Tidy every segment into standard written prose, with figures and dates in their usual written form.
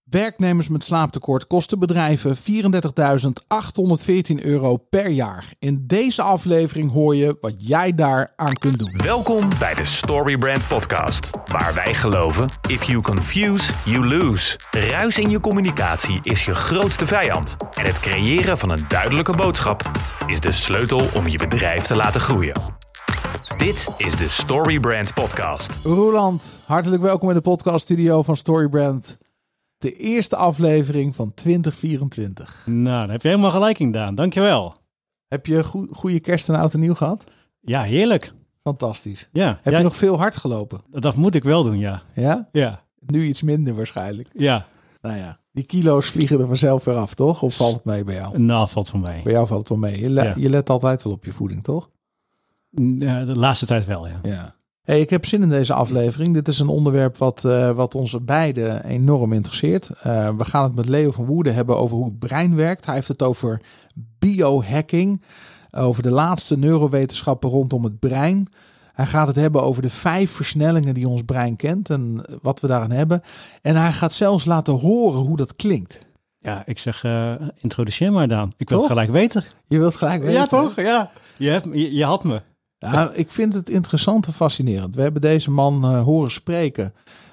Werknemers met slaaptekort kosten bedrijven €34.814 per jaar. In deze aflevering hoor je wat jij daar aan kunt doen. Welkom bij de Storybrand podcast, waar wij geloven: if you confuse, you lose. Ruis in je communicatie is je grootste vijand. En het creëren van een duidelijke boodschap is de sleutel om je bedrijf te laten groeien. Dit is de Storybrand podcast. Roeland, hartelijk welkom in de podcaststudio van Storybrand. De eerste aflevering van 2024. Nou, daar heb je helemaal gelijk in, Daan. Dankjewel. Heb je goede kerst en oud en nieuw gehad? Ja, heerlijk. Fantastisch. Ja, Heb je nog veel hard gelopen? Dat moet ik wel doen, ja. Ja? Ja. Nu iets minder waarschijnlijk. Ja. Nou ja, die kilo's vliegen er vanzelf weer af, toch? Of valt het mee bij jou? Nou, valt van mij. Bij jou valt het wel mee. Je let altijd wel op je voeding, toch? Ja, de laatste tijd wel, ja. Ja. Hey, ik heb zin in deze aflevering. Dit is een onderwerp wat ons beiden enorm interesseert. We gaan het met Leo van Woerden hebben over hoe het brein werkt. Hij heeft het over biohacking, over de laatste neurowetenschappen rondom het brein. Hij gaat het hebben over de 5 versnellingen die ons brein kent en wat we daaraan hebben. En hij gaat zelfs laten horen hoe dat klinkt. Ja, ik zeg, introduceer maar, Daan. Ik wil het gelijk weten. Je wilt gelijk weten? Ja, toch? Ja. Je had me. Ja, ik vind het interessant en fascinerend. We hebben deze man horen spreken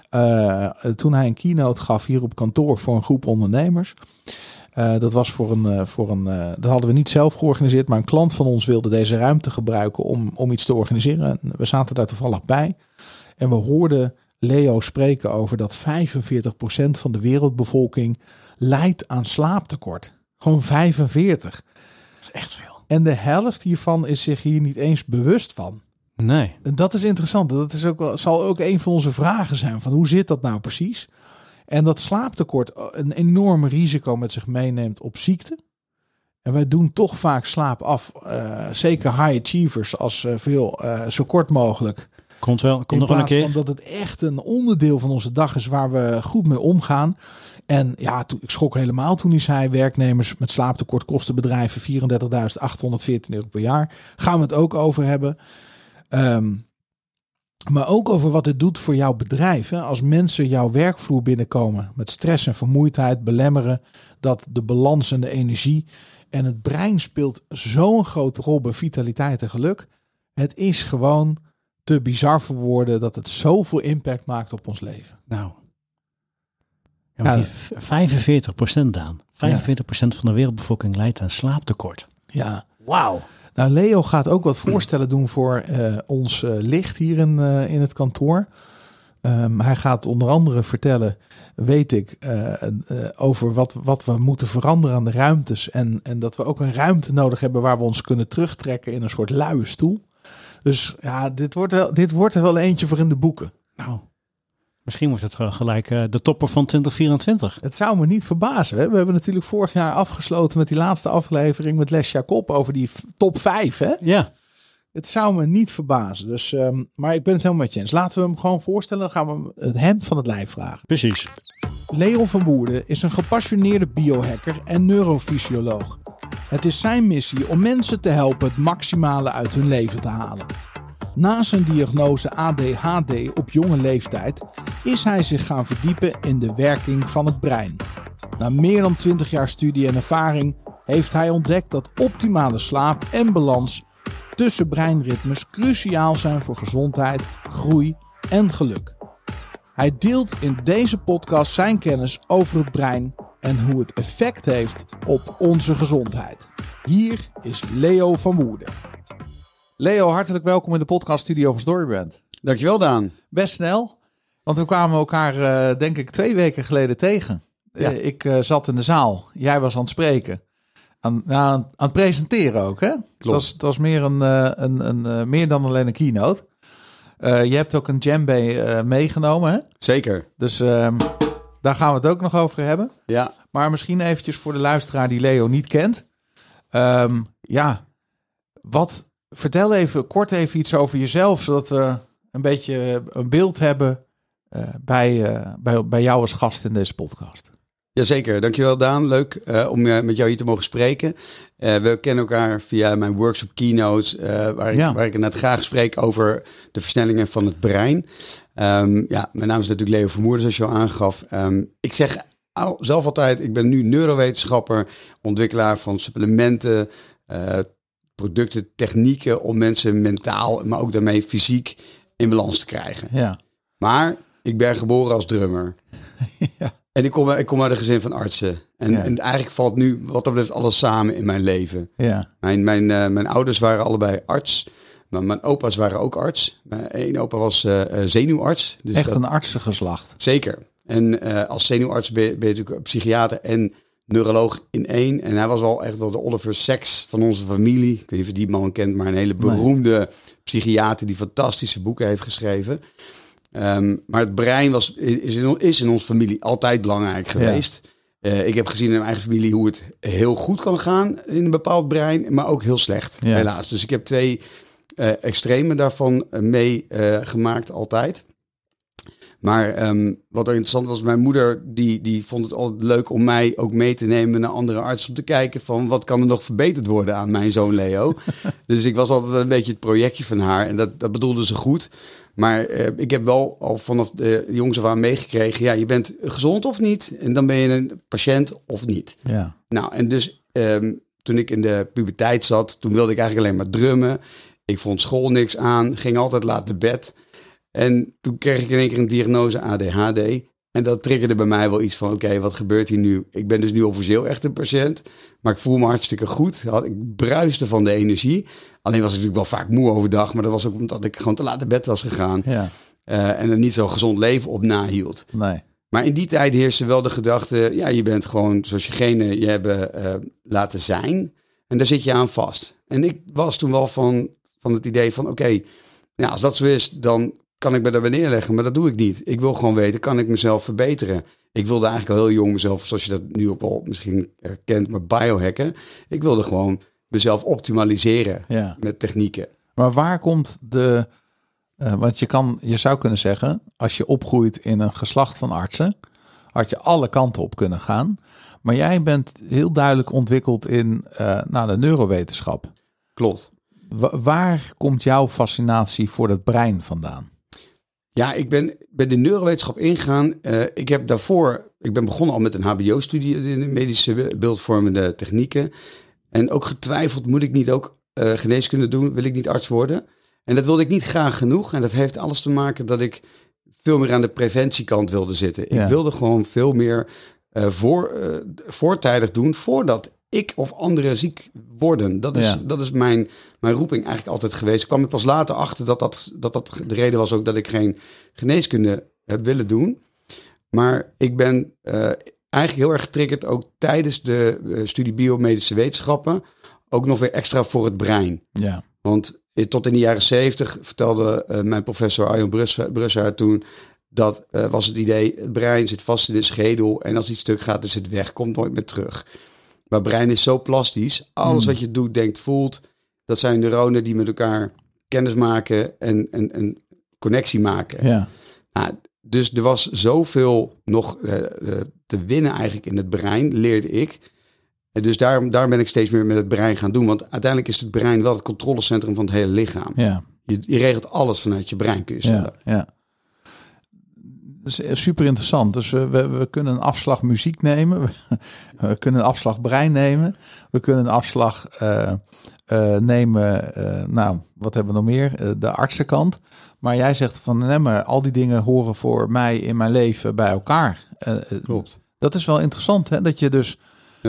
toen hij een keynote gaf hier op kantoor voor een groep ondernemers. Dat was dat hadden we niet zelf georganiseerd, maar een klant van ons wilde deze ruimte gebruiken om iets te organiseren. We zaten daar toevallig bij en we hoorden Leo spreken over dat 45% van de wereldbevolking lijdt aan slaaptekort. Gewoon 45. Dat is echt veel. En de helft hiervan is zich hier niet eens bewust van. Nee. En dat is interessant. Dat is zal ook een van onze vragen zijn. Van hoe zit dat nou precies? En dat slaaptekort een enorm risico met zich meeneemt op ziekte. En wij doen toch vaak slaap af. Zeker high achievers als veel zo kort mogelijk. Komt nog wel een keer. Omdat het echt een onderdeel van onze dag is waar we goed mee omgaan. En ja, ik schrok helemaal toen hij zei: werknemers met slaaptekort kosten bedrijven €34.814 per jaar. Gaan we het ook over hebben. Maar ook over wat het doet voor jouw bedrijf. Hè? Als mensen jouw werkvloer binnenkomen met stress en vermoeidheid, belemmeren dat de balans en de energie. En het brein speelt zo'n grote rol bij vitaliteit en geluk. Het is gewoon te bizar voor woorden dat het zoveel impact maakt op ons leven. Nou. Ja, 45%, Daan. 45% van de wereldbevolking lijdt aan slaaptekort. Ja. Wauw. Nou, Leo gaat ook wat voorstellen doen voor ons licht hier in het kantoor. Hij gaat onder andere vertellen, weet ik, over wat we moeten veranderen aan de ruimtes. En dat we ook een ruimte nodig hebben waar we ons kunnen terugtrekken in een soort luie stoel. Dus ja, dit wordt er wel eentje voor in de boeken. Nou, misschien wordt het gelijk de topper van 2024. Het zou me niet verbazen. Hè? We hebben natuurlijk vorig jaar afgesloten met die laatste aflevering met Les Jacob over die top 5. Hè? Ja. Het zou me niet verbazen. Dus, maar ik ben het helemaal met je eens. Laten we hem gewoon voorstellen. Dan gaan we het hemd van het lijf vragen. Precies. Leo van Woerden is een gepassioneerde biohacker en neurofysioloog. Het is zijn missie om mensen te helpen het maximale uit hun leven te halen. Na zijn diagnose ADHD op jonge leeftijd is hij zich gaan verdiepen in de werking van het brein. Na meer dan 20 jaar studie en ervaring heeft hij ontdekt dat optimale slaap en balans tussen breinritmes cruciaal zijn voor gezondheid, groei en geluk. Hij deelt in deze podcast zijn kennis over het brein en hoe het effect heeft op onze gezondheid. Hier is Leo van Woerden. Leo, hartelijk welkom in de podcaststudio van Storybrand. Dankjewel, Daan. Best snel, want we kwamen elkaar denk ik 2 weken geleden tegen. Ja. Ik zat in de zaal, jij was aan het spreken. Aan het presenteren ook, hè? Klopt. Het was meer meer dan alleen een keynote. Je hebt ook een djembe meegenomen, hè? Zeker. Dus daar gaan we het ook nog over hebben. Ja. Maar misschien eventjes voor de luisteraar die Leo niet kent. Vertel kort even iets over jezelf, zodat we een beetje een beeld hebben bij jou als gast in deze podcast. Jazeker, dankjewel Daan. Leuk om met jou hier te mogen spreken. We kennen elkaar via mijn workshop Keynotes, waar ik net graag spreek over de versnellingen van het brein. Mijn naam is natuurlijk Leo van Woerden, zoals je al aangaf. Ik zeg zelf altijd, ik ben nu neurowetenschapper, ontwikkelaar van supplementen, producten, technieken om mensen mentaal, maar ook daarmee fysiek in balans te krijgen. Ja. Maar ik ben geboren als drummer. Ja. En ik kom uit een gezin van artsen. En eigenlijk valt nu wat dat betreft alles samen in mijn leven. Ja. Mijn ouders waren allebei arts. Maar mijn opa's waren ook arts. Mijn één opa was zenuwarts. Dus Echt een artsengeslacht. Zeker. En als zenuwarts ben je natuurlijk psychiater en neuroloog in één. En hij was echt wel de Oliver Sacks van onze familie. Ik weet niet of je die man kent, maar een hele beroemde psychiater die fantastische boeken heeft geschreven. Maar het brein is in onze familie altijd belangrijk geweest. Ja. Ik heb gezien in mijn eigen familie hoe het heel goed kan gaan in een bepaald brein, maar ook heel slecht, helaas. Dus ik heb 2 extremen daarvan meegemaakt altijd. Maar wat er interessant was, mijn moeder die vond het altijd leuk om mij ook mee te nemen naar andere artsen om te kijken van wat kan er nog verbeterd worden aan mijn zoon Leo. Dus ik was altijd een beetje het projectje van haar en dat bedoelde ze goed. Maar ik heb wel al vanaf de jongs af aan meegekregen, ja, je bent gezond of niet en dan ben je een patiënt of niet. Ja. Nou, en dus toen ik in de puberteit zat, toen wilde ik eigenlijk alleen maar drummen. Ik vond school niks aan, ging altijd laat naar bed. En toen kreeg ik in één keer een diagnose ADHD. En dat triggerde bij mij wel iets van, oké, wat gebeurt hier nu? Ik ben dus nu officieel echt een patiënt. Maar ik voel me hartstikke goed. Ik bruiste van de energie. Alleen was ik natuurlijk wel vaak moe overdag. Maar dat was ook omdat ik gewoon te laat naar bed was gegaan. Ja. En er niet zo'n gezond leven op nahield. Nee. Maar in die tijd heerste wel de gedachte, ja, je bent gewoon zoals je hebben laten zijn. En daar zit je aan vast. En ik was toen wel van het idee van, oké, nou, als dat zo is, dan kan ik me daarbij neerleggen, maar dat doe ik niet. Ik wil gewoon weten, kan ik mezelf verbeteren? Ik wilde eigenlijk al heel jong mezelf, zoals je dat nu ook al misschien herkent, maar biohacken. Ik wilde gewoon mezelf optimaliseren met technieken. Maar waar komt want je zou kunnen zeggen, als je opgroeit in een geslacht van artsen, had je alle kanten op kunnen gaan. Maar jij bent heel duidelijk ontwikkeld in de neurowetenschap. Klopt. Waar komt jouw fascinatie voor het brein vandaan? Ja, ik ben bij de neurowetenschap ingegaan. Ik ben begonnen al met een HBO-studie in de medische beeldvormende technieken. En ook getwijfeld, moet ik niet ook geneeskunde doen? Wil ik niet arts worden? En dat wilde ik niet graag genoeg. En dat heeft alles te maken dat ik veel meer aan de preventiekant wilde zitten. Ja. Ik wilde gewoon veel meer voortijdig doen voordat ik of anderen ziek worden. Dat is mijn roeping eigenlijk altijd geweest. Ik kwam er pas later achter dat de reden was ook dat ik geen geneeskunde heb willen doen. Maar ik ben eigenlijk heel erg getriggerd ook tijdens de studie biomedische wetenschappen. Ook nog weer extra voor het brein. Ja. Want tot in de jaren 70 vertelde mijn professor Arjan Brussaert toen, dat was het idee, het brein zit vast in de schedel en als iets stuk gaat, is het weg, komt nooit meer terug. Maar brein is zo plastisch. Alles wat je doet, denkt, voelt, dat zijn neuronen die met elkaar kennis maken en connectie maken. Ja. Nou, dus er was zoveel nog te winnen eigenlijk in het brein, leerde ik. En dus daar ben ik steeds meer met het brein gaan doen. Want uiteindelijk is het brein wel het controlecentrum van het hele lichaam. Ja. Je regelt alles vanuit je brein, kun je stellen. Ja. Dat is super interessant. Dus we kunnen een afslag muziek nemen. We kunnen een afslag brein nemen. We kunnen een afslag nemen. Wat hebben we nog meer? De artsenkant. Maar jij zegt van, nee, maar al die dingen horen voor mij in mijn leven bij elkaar. Klopt. Dat is wel interessant, hè? Dat je dus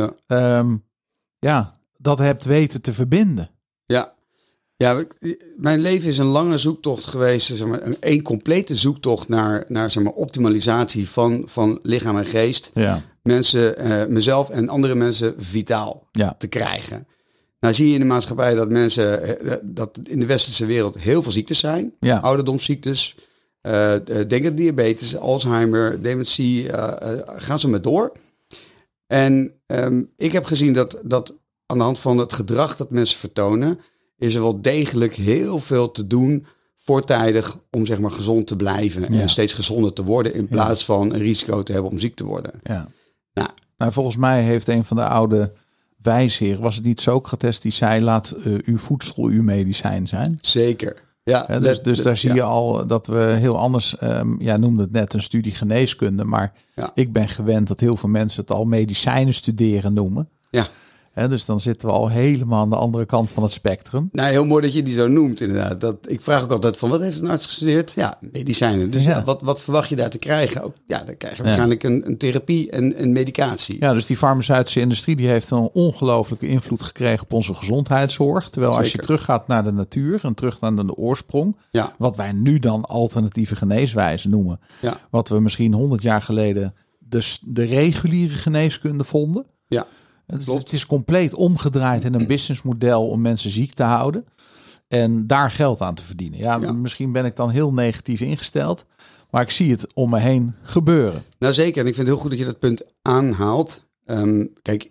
dat hebt weten te verbinden. Ja, mijn leven is een lange zoektocht geweest, zeg maar, een complete zoektocht naar zeg maar, optimalisatie van lichaam en geest. Ja. Mensen, mezelf en andere mensen vitaal te krijgen. Nou zie je in de maatschappij dat mensen, dat in de westerse wereld heel veel ziektes zijn. Ja. Ouderdomsziektes, denk aan diabetes, Alzheimer, dementie, gaan ze maar door. En ik heb gezien dat aan de hand van het gedrag dat mensen vertonen, is er wel degelijk heel veel te doen voortijdig om zeg maar gezond te blijven en steeds gezonder te worden in plaats van een risico te hebben om ziek te worden. Ja. Nou, volgens mij heeft een van de oude wijsheren, was het niet Socrates, die zei, laat uw voedsel uw medicijn zijn? Zeker. Ja, Dus daar zie je al dat we heel anders... jij noemde het net een studie geneeskunde. Maar ik ben gewend dat heel veel mensen het al medicijnen studeren noemen. Ja. Dus dan zitten we al helemaal aan de andere kant van het spectrum. Nou, heel mooi dat je die zo noemt inderdaad. Ik vraag ook altijd van, wat heeft een arts gestudeerd? Ja, medicijnen. Dus wat verwacht je daar te krijgen? Ook, dan krijg je waarschijnlijk een therapie en een medicatie. Ja, dus die farmaceutische industrie die heeft een ongelooflijke invloed gekregen op onze gezondheidszorg. Terwijl als je teruggaat naar de natuur en terug naar de oorsprong. Ja. Wat wij nu dan alternatieve geneeswijzen noemen. Ja. Wat we misschien 100 jaar geleden de reguliere geneeskunde vonden. Ja. Het is compleet omgedraaid in een businessmodel om mensen ziek te houden. En daar geld aan te verdienen. Ja, misschien ben ik dan heel negatief ingesteld. Maar ik zie het om me heen gebeuren. Nou zeker. En ik vind het heel goed dat je dat punt aanhaalt. Kijk,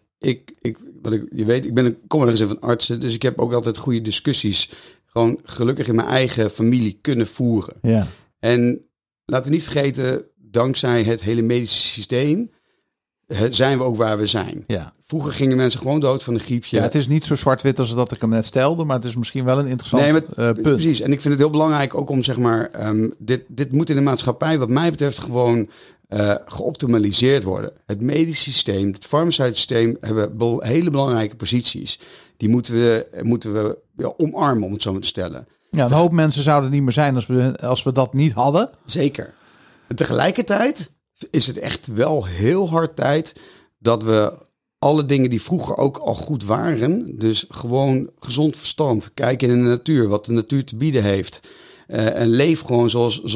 ik kom er eens van artsen. Dus ik heb ook altijd goede discussies. Gewoon gelukkig in mijn eigen familie kunnen voeren. Ja. En laten we niet vergeten, dankzij het hele medische systeem zijn we ook waar we zijn. Ja. Vroeger gingen mensen gewoon dood van een griepje. Ja, het is niet zo zwart-wit als dat ik hem net stelde, maar het is misschien wel een interessant punt. Precies, en ik vind het heel belangrijk ook om zeg maar, dit moet in de maatschappij wat mij betreft gewoon geoptimaliseerd worden. Het medisch systeem, het farmaceutisch systeem hebben hele belangrijke posities. Die moeten we omarmen, om het zo maar te stellen. Ja, een hoop mensen zouden niet meer zijn als we dat niet hadden. Zeker. En tegelijkertijd is het echt wel heel hard tijd dat we alle dingen die vroeger ook al goed waren, dus gewoon gezond verstand, kijken in de natuur, wat de natuur te bieden heeft. En leef gewoon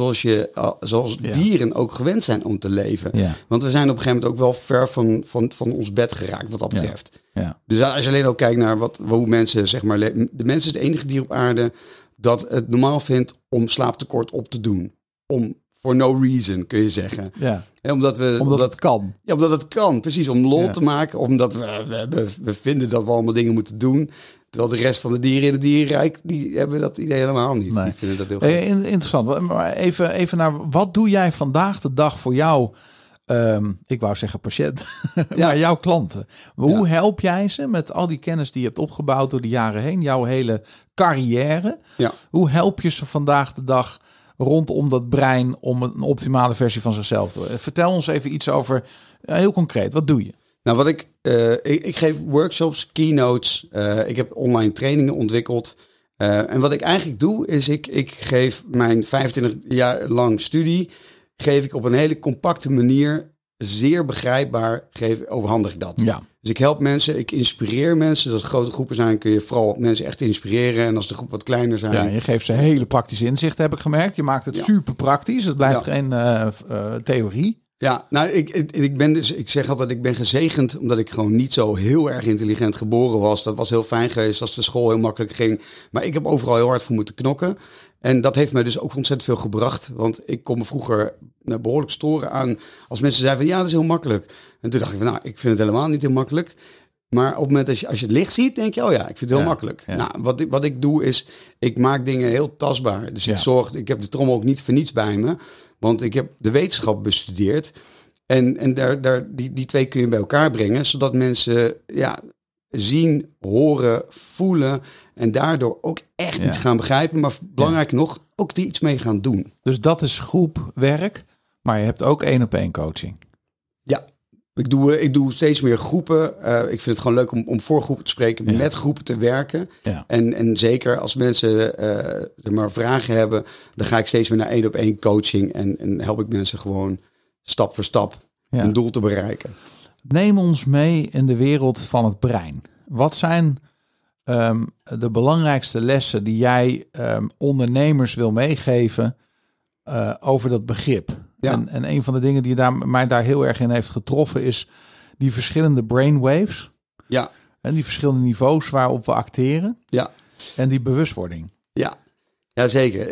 zoals dieren ook gewend zijn om te leven. Ja. Want we zijn op een gegeven moment ook wel ver van ons bed geraakt wat dat betreft. Ja. Ja. Dus als je alleen ook kijkt naar hoe mensen, zeg maar, de mens is het enige dier op aarde dat het normaal vindt om slaaptekort op te doen. For no reason, kun je zeggen. Ja. Omdat het kan. Ja, omdat het kan. Precies, om lol te maken. Omdat we vinden dat we allemaal dingen moeten doen. Terwijl de rest van de dieren in het dierenrijk, die hebben dat idee helemaal niet. Nee. Die vinden dat heel goed. Interessant. Maar even naar, wat doe jij vandaag de dag voor jou? Ik wou zeggen patiënt. Maar jouw klanten. Hoe help jij ze met al die kennis die je hebt opgebouwd door de jaren heen? Jouw hele carrière. Ja. Hoe help je ze vandaag de dag rondom dat brein om een optimale versie van zichzelf te worden? Vertel ons even iets over, heel concreet, wat doe je? Nou, ik geef workshops, keynotes, ik heb online trainingen ontwikkeld. En wat ik eigenlijk doe, is ik geef mijn 25 jaar lang studie, geef ik op een hele compacte manier, zeer begrijpbaar, overhandig ik dat. Ja. Dus ik help mensen, ik inspireer mensen. Als het grote groepen zijn, kun je vooral mensen echt inspireren. En als de groepen wat kleiner zijn. Ja, je geeft ze hele praktische inzichten, heb ik gemerkt. Je maakt het super praktisch. Het blijft geen theorie. Ja, nou, ik zeg altijd, ik ben gezegend omdat ik gewoon niet zo heel erg intelligent geboren was. Dat was heel fijn geweest als de school heel makkelijk ging. Maar ik heb overal heel hard voor moeten knokken. En dat heeft mij dus ook ontzettend veel gebracht. Want ik kon me vroeger behoorlijk storen aan als mensen zeiden van ja, dat is heel makkelijk. En toen dacht ik van nou, ik vind het helemaal niet heel makkelijk. Maar op het moment als je het licht ziet, denk je, oh ja, ik vind het heel makkelijk. Ja. Nou, wat ik doe is, ik maak dingen heel tastbaar. Dus ik heb de trommel ook niet voor niets bij me. Want ik heb de wetenschap bestudeerd. En die twee kun je bij elkaar brengen, zodat mensen zien, horen, voelen en daardoor ook echt iets gaan begrijpen. Maar belangrijk nog, ook er iets mee gaan doen. Dus dat is groepwerk, maar je hebt ook 1-op-1 coaching. Ja, ik doe steeds meer groepen. Ik vind het gewoon leuk om voor groepen te spreken, met groepen te werken. Ja. En zeker als mensen maar vragen hebben, dan ga ik steeds meer naar 1-op-1 coaching en help ik mensen gewoon stap voor stap een doel te bereiken. Neem ons mee in de wereld van het brein. Wat zijn de belangrijkste lessen die jij ondernemers wil meegeven over dat begrip? Ja. En een van de dingen die mij daar heel erg in heeft getroffen is die verschillende brainwaves. Ja. En die verschillende niveaus waarop we acteren. Ja. En die bewustwording. Ja, zeker.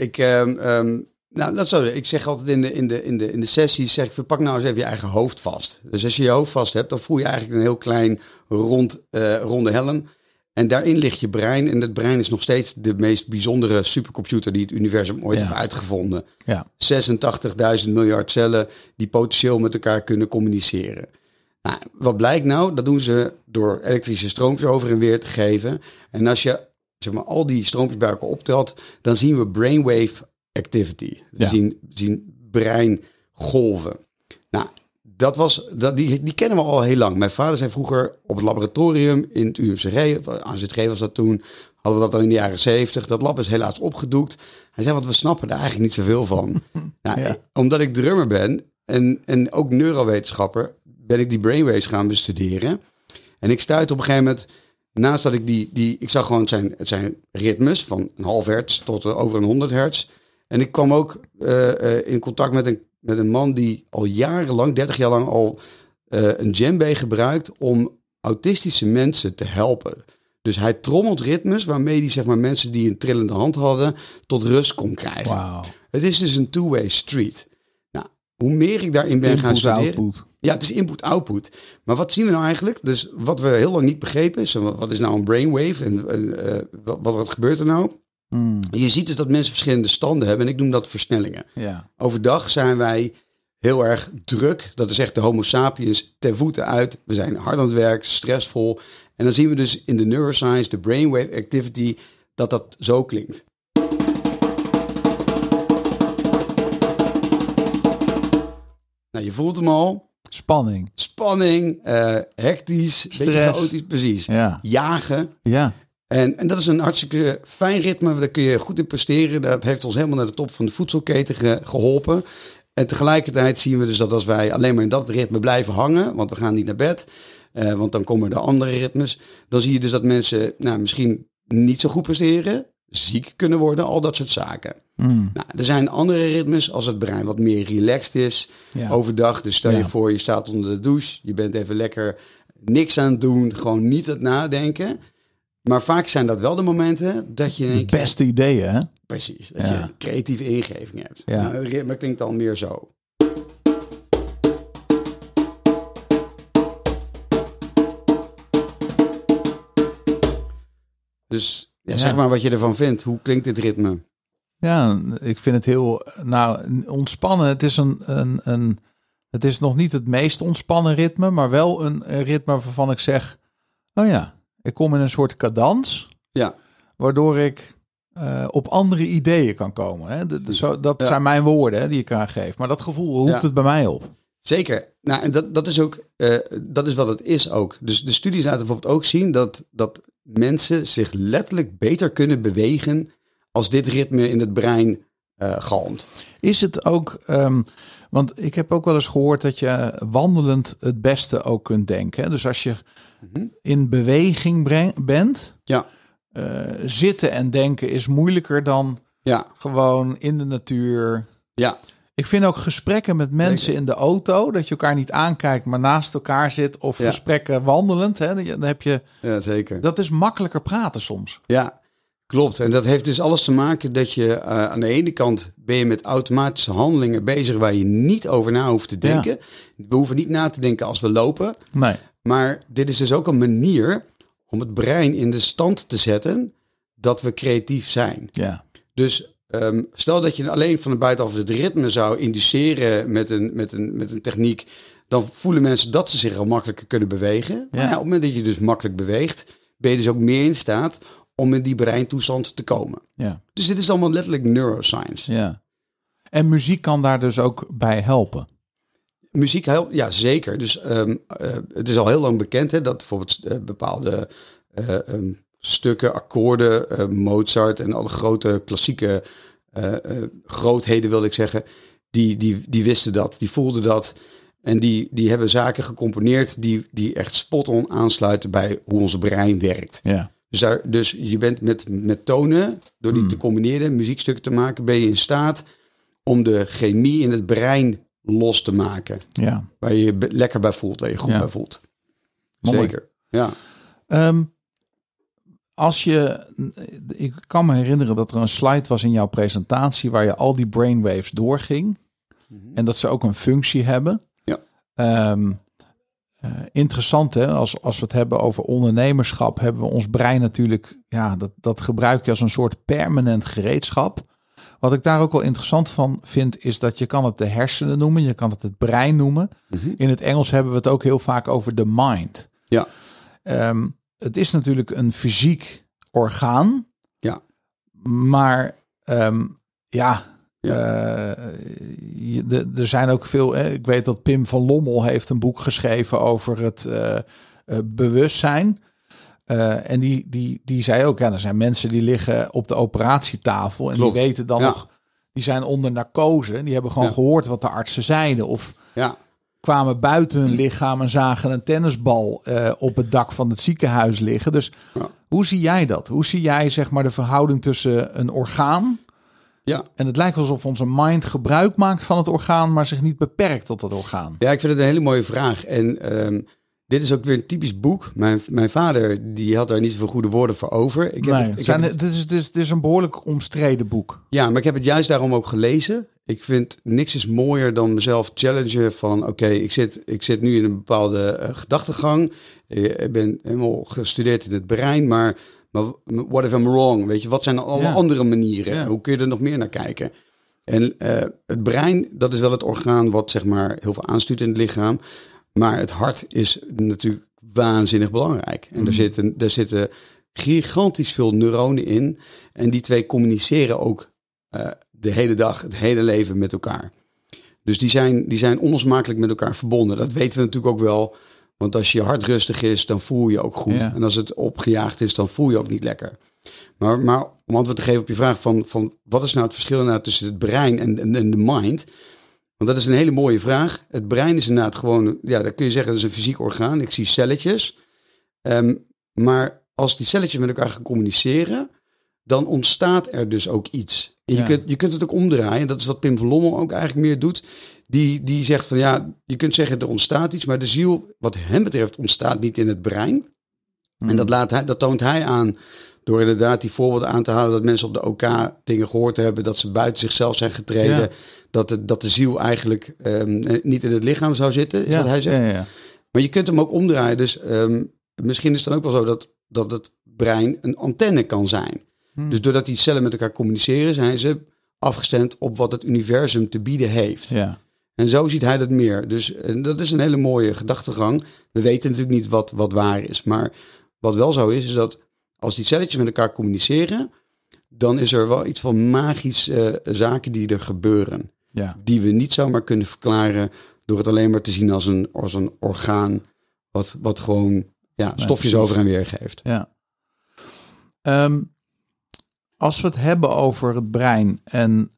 Ik zeg altijd in de sessies, zeg ik, pak nou eens even je eigen hoofd vast. Dus als je je hoofd vast hebt, dan voel je eigenlijk een heel klein ronde helm. En daarin ligt je brein. En dat brein is nog steeds de meest bijzondere supercomputer die het universum ooit heeft uitgevonden. Ja. 86.000 miljard cellen die potentieel met elkaar kunnen communiceren. Nou, wat blijkt nou? Dat doen ze door elektrische stroompjes over en weer te geven. En als je zeg maar, al die stroompjes bij elkaar optelt, dan zien we brainwave activity. We zien breingolven. Nou, die kennen we al heel lang. Mijn vader zei vroeger op het laboratorium in het UMCG, AZG was dat toen, hadden we dat al in de jaren 70. Dat lab is helaas opgedoekt. Hij zei, want we snappen er eigenlijk niet zoveel van. Nou, omdat ik drummer ben en ook neurowetenschapper, ben ik die brainwaves gaan bestuderen. En ik stuitte op een gegeven moment, naast dat ik ik zag gewoon het zijn ritmes van een half hertz tot over een 100 hertz. En ik kwam ook in contact met een man die al jarenlang, 30 jaar lang al een djembe gebruikt om autistische mensen te helpen. Dus hij trommelt ritmes waarmee hij, zeg maar, mensen die een trillende hand hadden tot rust kon krijgen. Wow. Het is dus een two-way street. Nou, hoe meer ik daarin ben gaan studeren... Output. Ja, het is input-output. Maar wat zien we nou eigenlijk? Dus wat we heel lang niet begrepen is, wat is nou een brainwave en wat gebeurt er nou? Je ziet dus dat mensen verschillende standen hebben en ik noem dat versnellingen. Ja. Overdag zijn wij heel erg druk. Dat is echt de homo sapiens ten voeten uit. We zijn hard aan het werk, stressvol. En dan zien we dus in de neuroscience, de brainwave activity, dat zo klinkt. Nou, je voelt hem al. Spanning, hectisch, beetje chaotisch, precies. Ja. Jagen. Ja. En dat is een hartstikke fijn ritme. Daar kun je goed in presteren. Dat heeft ons helemaal naar de top van de voedselketen geholpen. En tegelijkertijd zien we dus dat als wij alleen maar in dat ritme blijven hangen, want we gaan niet naar bed, want dan komen er andere ritmes, dan zie je dus dat mensen misschien niet zo goed presteren, ziek kunnen worden, al dat soort zaken. Nou, er zijn andere ritmes als het brein wat meer relaxed is overdag. Dus stel je voor, je staat onder de douche, je bent even lekker niks aan het doen, gewoon niet aan het nadenken. Maar vaak zijn dat wel de momenten dat je in één keer... Beste ideeën, hè? Precies, dat je een creatieve ingeving hebt. Ja. Nou, het ritme klinkt dan meer zo. Dus zeg maar wat je ervan vindt. Hoe klinkt dit ritme? Ja, ik vind het heel ontspannen. Het is het is nog niet het meest ontspannen ritme, maar wel een ritme waarvan ik zeg, oh ja, ik kom in een soort cadans, waardoor ik op andere ideeën kan komen. Hè? Dat zijn mijn woorden die ik aan geef. Maar dat gevoel roept het bij mij op. Zeker. Nou, en dat is ook, dat is wat het is ook. Dus de studies laten bijvoorbeeld ook zien dat mensen zich letterlijk beter kunnen bewegen als dit ritme in het brein galmt. Is het ook, want ik heb ook wel eens gehoord dat je wandelend het beste ook kunt denken. Hè? Dus als je in beweging bent, zitten en denken is moeilijker dan gewoon in de natuur. Ja. Ik vind ook gesprekken met mensen in de auto, dat je elkaar niet aankijkt, maar naast elkaar zit, of gesprekken wandelend. Hè, dan heb je. Ja, zeker. Dat is makkelijker praten soms. Ja, klopt. En dat heeft dus alles te maken dat je aan de ene kant ben je met automatische handelingen bezig waar je niet over na hoeft te denken. Ja. We hoeven niet na te denken als we lopen. Nee. Maar dit is dus ook een manier om het brein in de stand te zetten dat we creatief zijn. Ja. Dus stel dat je alleen van de buitenaf het ritme zou induceren met een techniek, dan voelen mensen dat ze zich al makkelijker kunnen bewegen. Ja. Maar op het moment dat je dus makkelijk beweegt, ben je dus ook meer in staat om in die breintoestand te komen. Ja. Dus dit is allemaal letterlijk neuroscience. Ja. En muziek kan daar dus ook bij helpen. Muziek helpt, ja zeker. Dus het is al heel lang bekend dat bijvoorbeeld bepaalde stukken, akkoorden, Mozart en alle grote klassieke grootheden wil ik zeggen, die wisten dat, die voelden dat en die hebben zaken gecomponeerd die echt spot-on aansluiten bij hoe ons brein werkt. Ja. Dus je bent met tonen, door die te combineren, muziekstukken te maken, ben je in staat om de chemie in het brein los te maken. Ja. Waar je je lekker bij voelt, waar je goed bij voelt. Mooi. Zeker, ja. Ik kan me herinneren dat er een slide was in jouw presentatie waar je al die brainwaves doorging. En dat ze ook een functie hebben. Ja. Interessant hè, als we het hebben over ondernemerschap, hebben we ons brein natuurlijk, dat gebruik je als een soort permanent gereedschap. Wat ik daar ook wel interessant van vind, is dat je kan het de hersenen noemen, je kan het brein noemen. In het Engels hebben we het ook heel vaak over de mind. Ja. Het is natuurlijk een fysiek orgaan. Ja. Maar er zijn ook veel... ik weet dat Pim van Lommel heeft een boek geschreven over het bewustzijn. En die zei ook, er zijn mensen die liggen op de operatietafel. En Klopt. Die weten dan nog... Die zijn onder narcose. Die hebben gewoon gehoord wat de artsen zeiden. Of kwamen buiten hun lichaam en zagen een tennisbal op het dak van het ziekenhuis liggen. Dus hoe zie jij dat? Hoe zie jij zeg maar de verhouding tussen een orgaan... Ja. En het lijkt alsof onze mind gebruik maakt van het orgaan, maar zich niet beperkt tot dat orgaan. Ja, ik vind het een hele mooie vraag. En dit is ook weer een typisch boek. Mijn vader die had daar niet zoveel goede woorden voor over. Het is een behoorlijk omstreden boek. Ja, maar ik heb het juist daarom ook gelezen. Ik vind niks is mooier dan mezelf challengen van... Oké, ik zit nu in een bepaalde gedachtegang. Ik ben helemaal gestudeerd in het brein, maar what if I'm wrong? Weet je, wat zijn alle andere manieren? Ja. Hoe kun je er nog meer naar kijken? En het brein, dat is wel het orgaan wat zeg maar heel veel aanstuurt in het lichaam. Maar het hart is natuurlijk waanzinnig belangrijk. En er zitten gigantisch veel neuronen in. En die twee communiceren ook de hele dag, het hele leven met elkaar. Dus die zijn onlosmakelijk met elkaar verbonden. Dat weten we natuurlijk ook wel. Want als je hart rustig is, dan voel je ook goed. Ja. En als het opgejaagd is, dan voel je ook niet lekker. Maar om antwoord te geven op je vraag van wat is nou het verschil tussen het brein en de mind? Want dat is een hele mooie vraag. Het brein is inderdaad gewoon, dat kun je zeggen, dat is een fysiek orgaan. Ik zie celletjes. Maar als die celletjes met elkaar gaan communiceren, dan ontstaat er dus ook iets. En je kunt het ook omdraaien. Dat is wat Pim van Lommel ook eigenlijk meer doet. Die zegt van je kunt zeggen er ontstaat iets, maar de ziel, wat hem betreft, ontstaat niet in het brein. En dat toont hij aan door inderdaad die voorbeelden aan te halen dat mensen op de OK dingen gehoord hebben, dat ze buiten zichzelf zijn getreden, dat de ziel eigenlijk niet in het lichaam zou zitten, is wat hij zegt. Ja. Maar je kunt hem ook omdraaien. Dus misschien is het dan ook wel zo dat het brein een antenne kan zijn. Dus doordat die cellen met elkaar communiceren, zijn ze afgestemd op wat het universum te bieden heeft. Ja. En zo ziet hij dat meer. Dus dat is een hele mooie gedachtegang. We weten natuurlijk niet wat waar is. Maar wat wel zo is dat als die celletjes met elkaar communiceren, dan is er wel iets van magische zaken die er gebeuren. Ja. Die we niet zomaar kunnen verklaren door het alleen maar te zien als een orgaan wat gewoon stofjes over en weer geeft. Ja. Als we het hebben over het brein en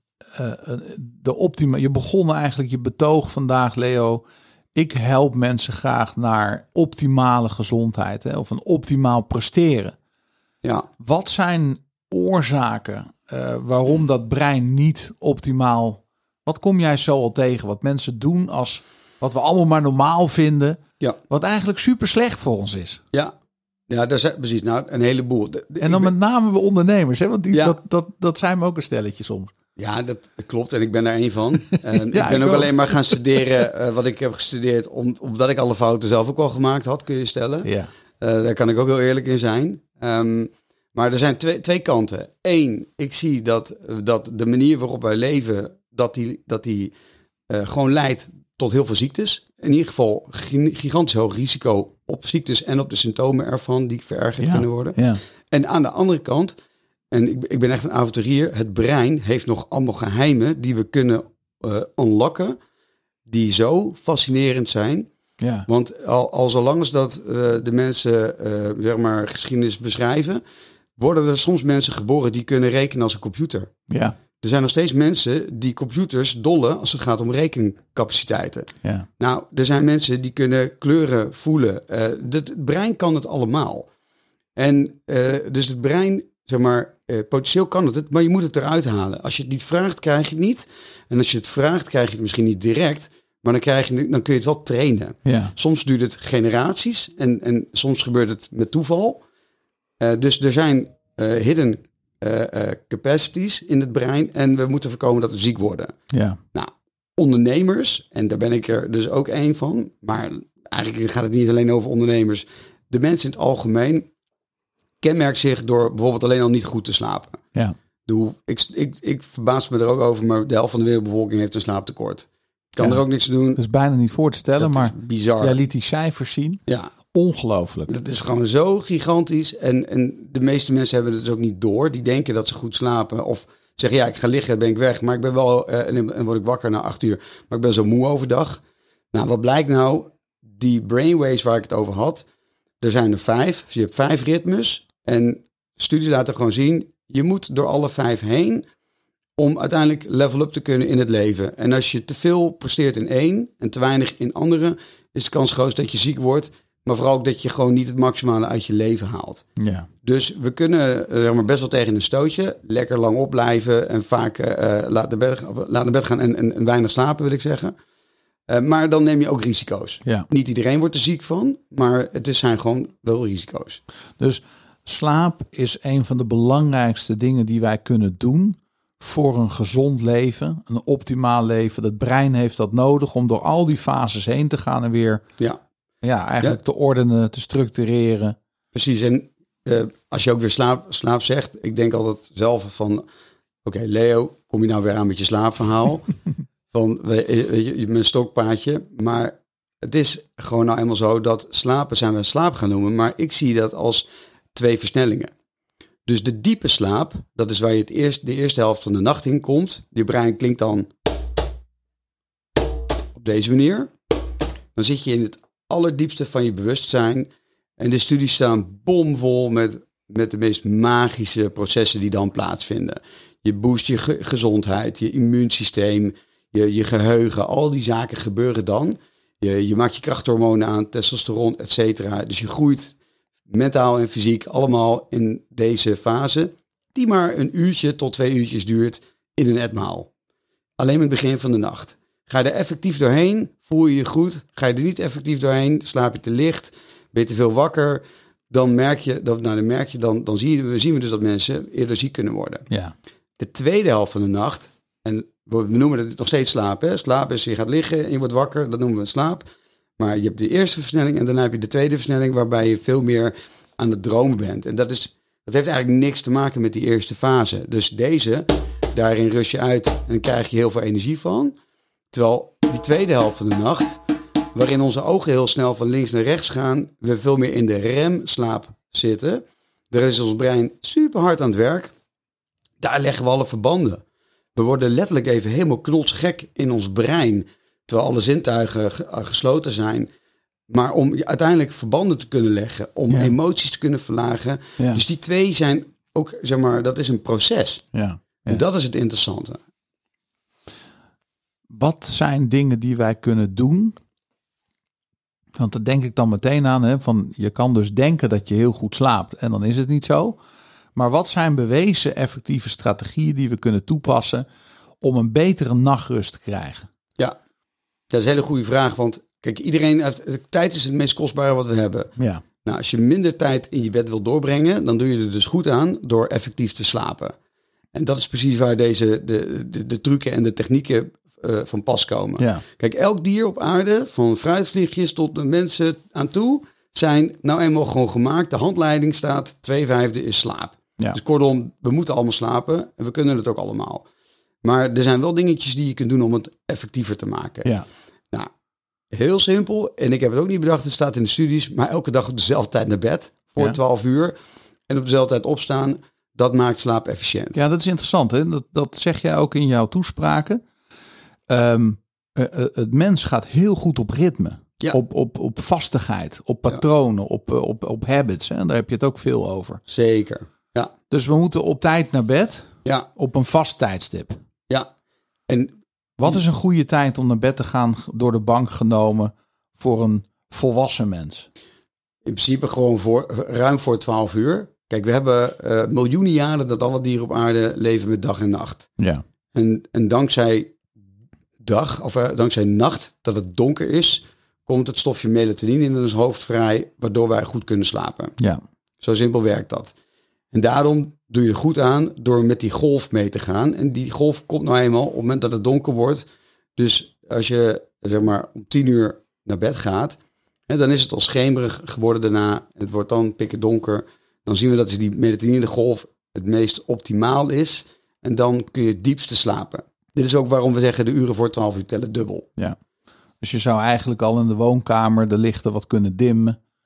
je begon eigenlijk je betoog vandaag, Leo. Ik help mensen graag naar optimale gezondheid of een optimaal presteren. Ja. Wat zijn oorzaken waarom dat brein niet optimaal... Wat kom jij zo al tegen? Wat mensen doen als wat we allemaal maar normaal vinden. Ja. Wat eigenlijk super slecht voor ons is. Ja, dat is precies. Nou, een heleboel. En dan met name bij ondernemers, hè? Want dat zijn we ook een stelletje soms. Ja, dat klopt. En ik ben daar één van. Ik ben ook alleen maar gaan studeren wat ik heb gestudeerd, omdat ik alle fouten zelf ook al gemaakt had, kun je stellen. Ja. Daar kan ik ook heel eerlijk in zijn. Maar er zijn twee kanten. Eén, ik zie dat de manier waarop wij leven, dat die gewoon leidt tot heel veel ziektes. In ieder geval gigantisch hoog risico op ziektes en op de symptomen ervan die verergerd kunnen worden. Ja. En aan de andere kant, en ik ben echt een avonturier, het brein heeft nog allemaal geheimen die we kunnen unlocken, die zo fascinerend zijn. Ja. Want al zolang als dat de mensen zeg maar geschiedenis beschrijven, worden er soms mensen geboren die kunnen rekenen als een computer. Ja. Er zijn nog steeds mensen die computers dollen als het gaat om rekencapaciteiten. Ja. Nou, er zijn mensen die kunnen kleuren voelen. Het brein kan het allemaal. En dus het brein, zeg maar, potentieel kan het, maar je moet het eruit halen. Als je het niet vraagt, krijg je het niet. En als je het vraagt, krijg je het misschien niet direct. Maar dan kun je het wel trainen. Ja. Soms duurt het generaties en soms gebeurt het met toeval. Dus er zijn hidden capacities in het brein en we moeten voorkomen dat we ziek worden. Ja. Nou, ondernemers, en daar ben ik er dus ook één van, maar eigenlijk gaat het niet alleen over ondernemers. De mensen in het algemeen kenmerkt zich door bijvoorbeeld alleen al niet goed te slapen. Ja. Ik verbaas me er ook over, maar de helft van de wereldbevolking heeft een slaaptekort. Kan er ook niks doen. Dat is bijna niet voor te stellen, dat maar bizar. Jij liet die cijfers zien. Ja. Ongelooflijk. Dat is gewoon zo gigantisch. En de meeste mensen hebben het dus ook niet door. Die denken dat ze goed slapen. Of zeggen, ja, ik ga liggen, ben ik weg. Maar ik ben wel, en word ik wakker na 8 uur. Maar ik ben zo moe overdag. Nou, wat blijkt nou? Die brainwaves waar ik het over had. Er zijn er 5. Dus je hebt 5 ritmes. En studies laten gewoon zien. Je moet door alle 5 heen. Om uiteindelijk level up te kunnen in het leven. En als je te veel presteert in 1 en te weinig in andere. Is de kans groot dat je ziek wordt. Maar vooral ook dat je gewoon niet het maximale uit je leven haalt. Ja. Dus we kunnen best wel tegen een stootje. Lekker lang opblijven en vaak laat naar bed gaan en weinig slapen, wil ik zeggen. Maar dan neem je ook risico's. Ja. Niet iedereen wordt er ziek van, maar zijn gewoon wel risico's. Dus slaap is een van de belangrijkste dingen die wij kunnen doen voor een gezond leven, een optimaal leven. Het brein heeft dat nodig om door al die fases heen te gaan en weer eigenlijk te ordenen, te structureren. Precies. En als je ook weer slaap zegt, ik denk altijd zelf van, oké, Leo, kom je nou weer aan met je slaapverhaal? Van, weet je mijn stokpaardje. Maar het is gewoon nou eenmaal zo dat slapen zijn we slaap gaan noemen. Maar ik zie dat als 2 versnellingen. Dus de diepe slaap, dat is waar je de eerste helft van de nacht in komt. Je brein klinkt dan op deze manier. Dan zit je in het allerdiepste van je bewustzijn. En de studies staan bomvol met de meest magische processen die dan plaatsvinden. Je boost je gezondheid, je immuunsysteem, je geheugen. Al die zaken gebeuren dan. Je maakt je krachthormonen aan, testosteron, et cetera. Dus je groeit mentaal en fysiek allemaal in deze fase. Die maar 1 uurtje tot 2 uurtjes duurt in een etmaal. Alleen met het begin van de nacht. Ga je er effectief doorheen, voel je je goed. Ga je er niet effectief doorheen, slaap je te licht, ben je te veel wakker. Dan zien we dus dat mensen eerder ziek kunnen worden. Ja. De tweede helft van de nacht, en we noemen het nog steeds slaap. Hè? Slaap is, je gaat liggen en je wordt wakker, dat noemen we slaap. Maar je hebt de eerste versnelling en daarna heb je de tweede versnelling, waarbij je veel meer aan het dromen bent. En dat heeft eigenlijk niks te maken met die eerste fase. Dus daarin rust je uit en krijg je heel veel energie van. Terwijl die tweede helft van de nacht, waarin onze ogen heel snel van links naar rechts gaan, we veel meer in de remslaap zitten. Daar is ons brein super hard aan het werk. Daar leggen we alle verbanden. We worden letterlijk even helemaal knotsgek in ons brein, terwijl alle zintuigen gesloten zijn. Maar om uiteindelijk verbanden te kunnen leggen, om emoties te kunnen verlagen. Ja. Dus die 2 zijn ook, zeg maar, dat is een proces. Ja. En dat is het interessante. Wat zijn dingen die wij kunnen doen? Want daar denk ik dan meteen aan. Hè, van je kan dus denken dat je heel goed slaapt en dan is het niet zo. Maar wat zijn bewezen effectieve strategieën die we kunnen toepassen om een betere nachtrust te krijgen? Ja, dat is een hele goede vraag. Want kijk, iedereen heeft, tijd is het meest kostbare wat we hebben. Ja. Nou, als je minder tijd in je bed wil doorbrengen, dan doe je er dus goed aan door effectief te slapen. En dat is precies waar de trucken en de technieken van pas komen. Ja. Kijk, elk dier op aarde, van fruitvliegjes tot de mensen aan toe, zijn nou eenmaal gewoon gemaakt. De handleiding staat 2/5 is slaap. Ja. Dus kortom, we moeten allemaal slapen en we kunnen het ook allemaal. Maar er zijn wel dingetjes die je kunt doen om het effectiever te maken. Ja. Nou, heel simpel. En ik heb het ook niet bedacht, het staat in de studies. Maar elke dag op dezelfde tijd naar bed, voor 12 uur. En op dezelfde tijd opstaan. Dat maakt slaap efficiënt. Ja, dat is interessant. Hè? Dat zeg jij ook in jouw toespraken. Het mens gaat heel goed op ritme. Ja. Op vastigheid, op patronen, op habits. Hè? Daar heb je het ook veel over. Zeker, ja. Dus we moeten op tijd naar bed, op een vast tijdstip. Ja. En wat is een goede tijd om naar bed te gaan door de bank genomen voor een volwassen mens? In principe gewoon ruim voor 12 uur. Kijk, we hebben miljoenen jaren dat alle dieren op aarde leven met dag en nacht. Ja. En dankzij dankzij nacht, dat het donker is, komt het stofje melatonine in ons hoofd vrij, waardoor wij goed kunnen slapen. Ja. Zo simpel werkt dat. En daarom doe je er goed aan door met die golf mee te gaan. En die golf komt nou eenmaal op het moment dat het donker wordt. Dus als je zeg maar om 10 uur naar bed gaat, dan is het al schemerig geworden daarna. Het wordt dan pikken donker. Dan zien we dat die melatonine golf het meest optimaal is. En dan kun je het diepste slapen. Dit is ook waarom we zeggen de uren voor 12 uur tellen dubbel. Ja. Dus je zou eigenlijk al in de woonkamer de lichten wat kunnen dimmen.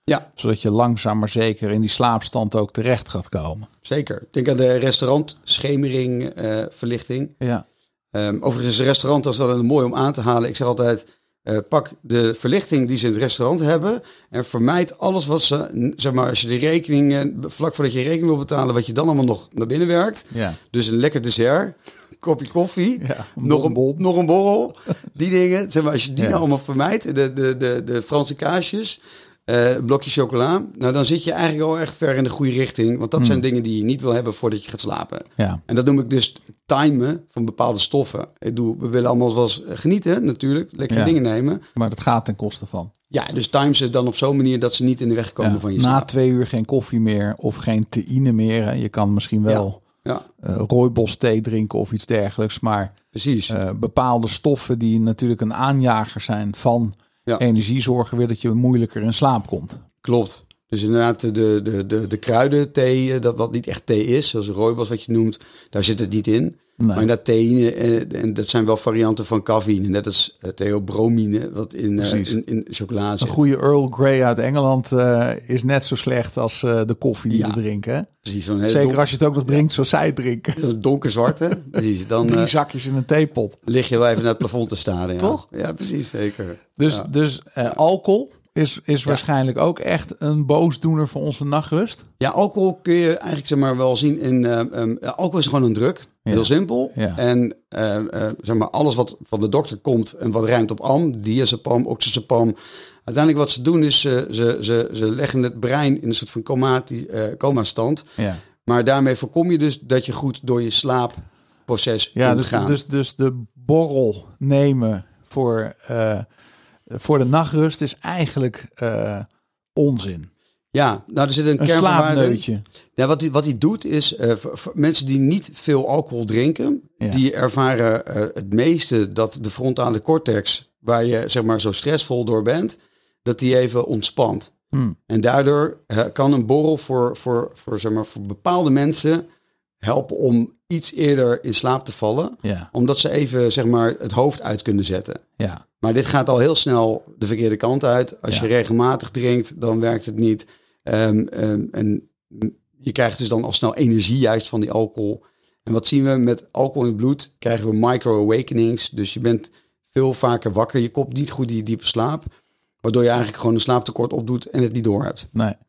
Ja. Zodat je langzaam maar zeker in die slaapstand ook terecht gaat komen. Zeker. Denk aan de restaurant, schemering, verlichting. Ja. Overigens, een restaurant, dat is wel mooi om aan te halen. Ik zeg altijd, pak de verlichting die ze in het restaurant hebben en vermijd alles wat ze, zeg maar, als je de rekening, vlak voordat je rekening wil betalen, wat je dan allemaal nog naar binnen werkt. Ja. Dus een lekker dessert, kopje koffie, nog een borrel. Die dingen, zeg maar, als je die nou allemaal vermijdt, de Franse kaasjes, blokje chocola, nou dan zit je eigenlijk al echt ver in de goede richting. Want dat zijn dingen die je niet wil hebben voordat je gaat slapen. Ja. En dat noem ik dus timen van bepaalde stoffen. We willen allemaal wel eens genieten natuurlijk, lekkere dingen nemen. Maar dat gaat ten koste van. Ja, dus time ze dan op zo'n manier dat ze niet in de weg komen van je slaap. Na 2 uur geen koffie meer of geen theïne meer. Hè. Je kan misschien wel rooibos thee drinken of iets dergelijks. Maar precies. Bepaalde stoffen die natuurlijk een aanjager zijn van energie zorgen weer dat je moeilijker in slaap komt. Klopt. Dus inderdaad de kruidenthee, dat wat niet echt thee is, zoals rooibos wat je noemt, daar zit het niet in. Nee. Maar inderdaad theïne, en dat zijn wel varianten van cafeïne. Net als theobromine, wat in chocola zit. Een goede Earl Grey uit Engeland is net zo slecht als de koffie die we drinken. Hè? Precies. Zeker als je het ook nog drinkt zoals zij het drinken. Zo'n donkerzwarte. Precies. Dan 3 zakjes in een theepot. Lig je wel even naar het plafond te staren. Ja. Toch? Ja, precies. Zeker. Dus alcohol is waarschijnlijk ook echt een boosdoener voor onze nachtrust. Ja, alcohol kun je eigenlijk zeg maar wel zien in... alcohol is gewoon een drug. Heel simpel. Ja. En zeg maar alles wat van de dokter komt en wat rijmt op am, diazepam, oxazepam. Uiteindelijk wat ze doen is ze leggen het brein in een soort van coma-stand. Ja. Maar daarmee voorkom je dus dat je goed door je slaapproces kunt gaan. Dus de borrel nemen voor de nachtrust is eigenlijk onzin. Ja, nou er zit een slaapneutje. Ja, wat hij doet is, voor mensen die niet veel alcohol drinken, die ervaren het meeste dat de frontale cortex, waar je zeg maar zo stressvol door bent, dat die even ontspant. En daardoor kan een borrel voor bepaalde mensen helpen om iets eerder in slaap te vallen. Ja. Omdat ze even zeg maar het hoofd uit kunnen zetten. Ja. Maar dit gaat al heel snel de verkeerde kant uit. Als je regelmatig drinkt, dan werkt het niet. En je krijgt dus dan al snel energie juist van die alcohol. En wat zien we met alcohol in het bloed? Krijgen we micro-awakenings. Dus je bent veel vaker wakker. Je komt niet goed die diepe slaap. Waardoor je eigenlijk gewoon een slaaptekort opdoet en het niet doorhebt.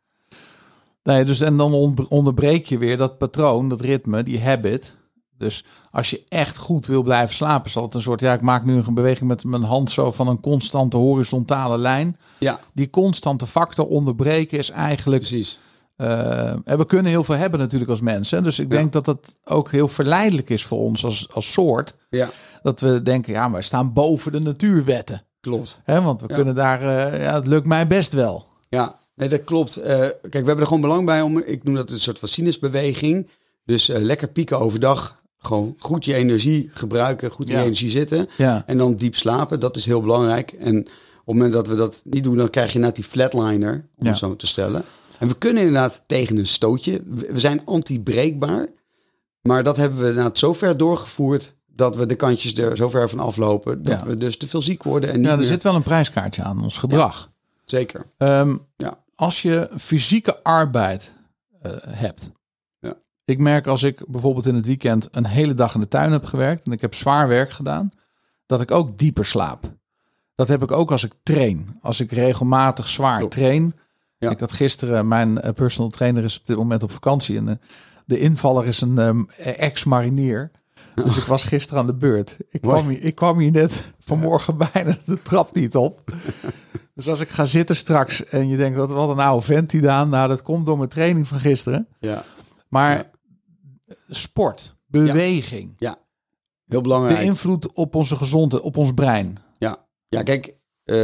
Nee, dus en dan onderbreek je weer dat patroon, dat ritme, die habit. Dus als je echt goed wil blijven slapen, zal het een soort... ik maak nu een beweging met mijn hand zo van een constante horizontale lijn. Ja. Die constante factor onderbreken is eigenlijk... Precies. En we kunnen heel veel hebben natuurlijk als mensen. Dus ik denk dat dat ook heel verleidelijk is voor ons als soort. Ja. Dat we denken, wij staan boven de natuurwetten. Klopt. Want we kunnen daar... het lukt mij best wel. Ja, nee, dat klopt. Kijk, we hebben er gewoon belang bij om... Ik noem dat een soort van sinusbeweging. Dus lekker pieken overdag. Gewoon goed je energie gebruiken, goed in je energie zitten. Ja. En dan diep slapen, dat is heel belangrijk. En op het moment dat we dat niet doen, dan krijg je net die flatliner, om het zo te stellen. En we kunnen inderdaad tegen een stootje. We zijn anti-breekbaar. Maar dat hebben we inderdaad zo ver doorgevoerd dat we de kantjes er zo ver van aflopen. Dat we dus te veel ziek worden. En niet er zit wel een prijskaartje aan ons gedrag. Ja, zeker. Als je fysieke arbeid hebt. Ik merk als ik bijvoorbeeld in het weekend een hele dag in de tuin heb gewerkt en ik heb zwaar werk gedaan, dat ik ook dieper slaap. Dat heb ik ook als ik train. Als ik regelmatig zwaar train. Ja. Ik had gisteren, mijn personal trainer is op dit moment op vakantie en de invaller is een ex-marinier. Dus ik was gisteren aan de beurt. Ik kwam hier net vanmorgen bijna de trap niet op. Dus als ik ga zitten straks en je denkt, wat een oude vent die daar. Nou, dat komt door mijn training van gisteren. Ja. Maar sport, beweging. Ja, heel belangrijk. De invloed op onze gezondheid, op ons brein. Ja, kijk,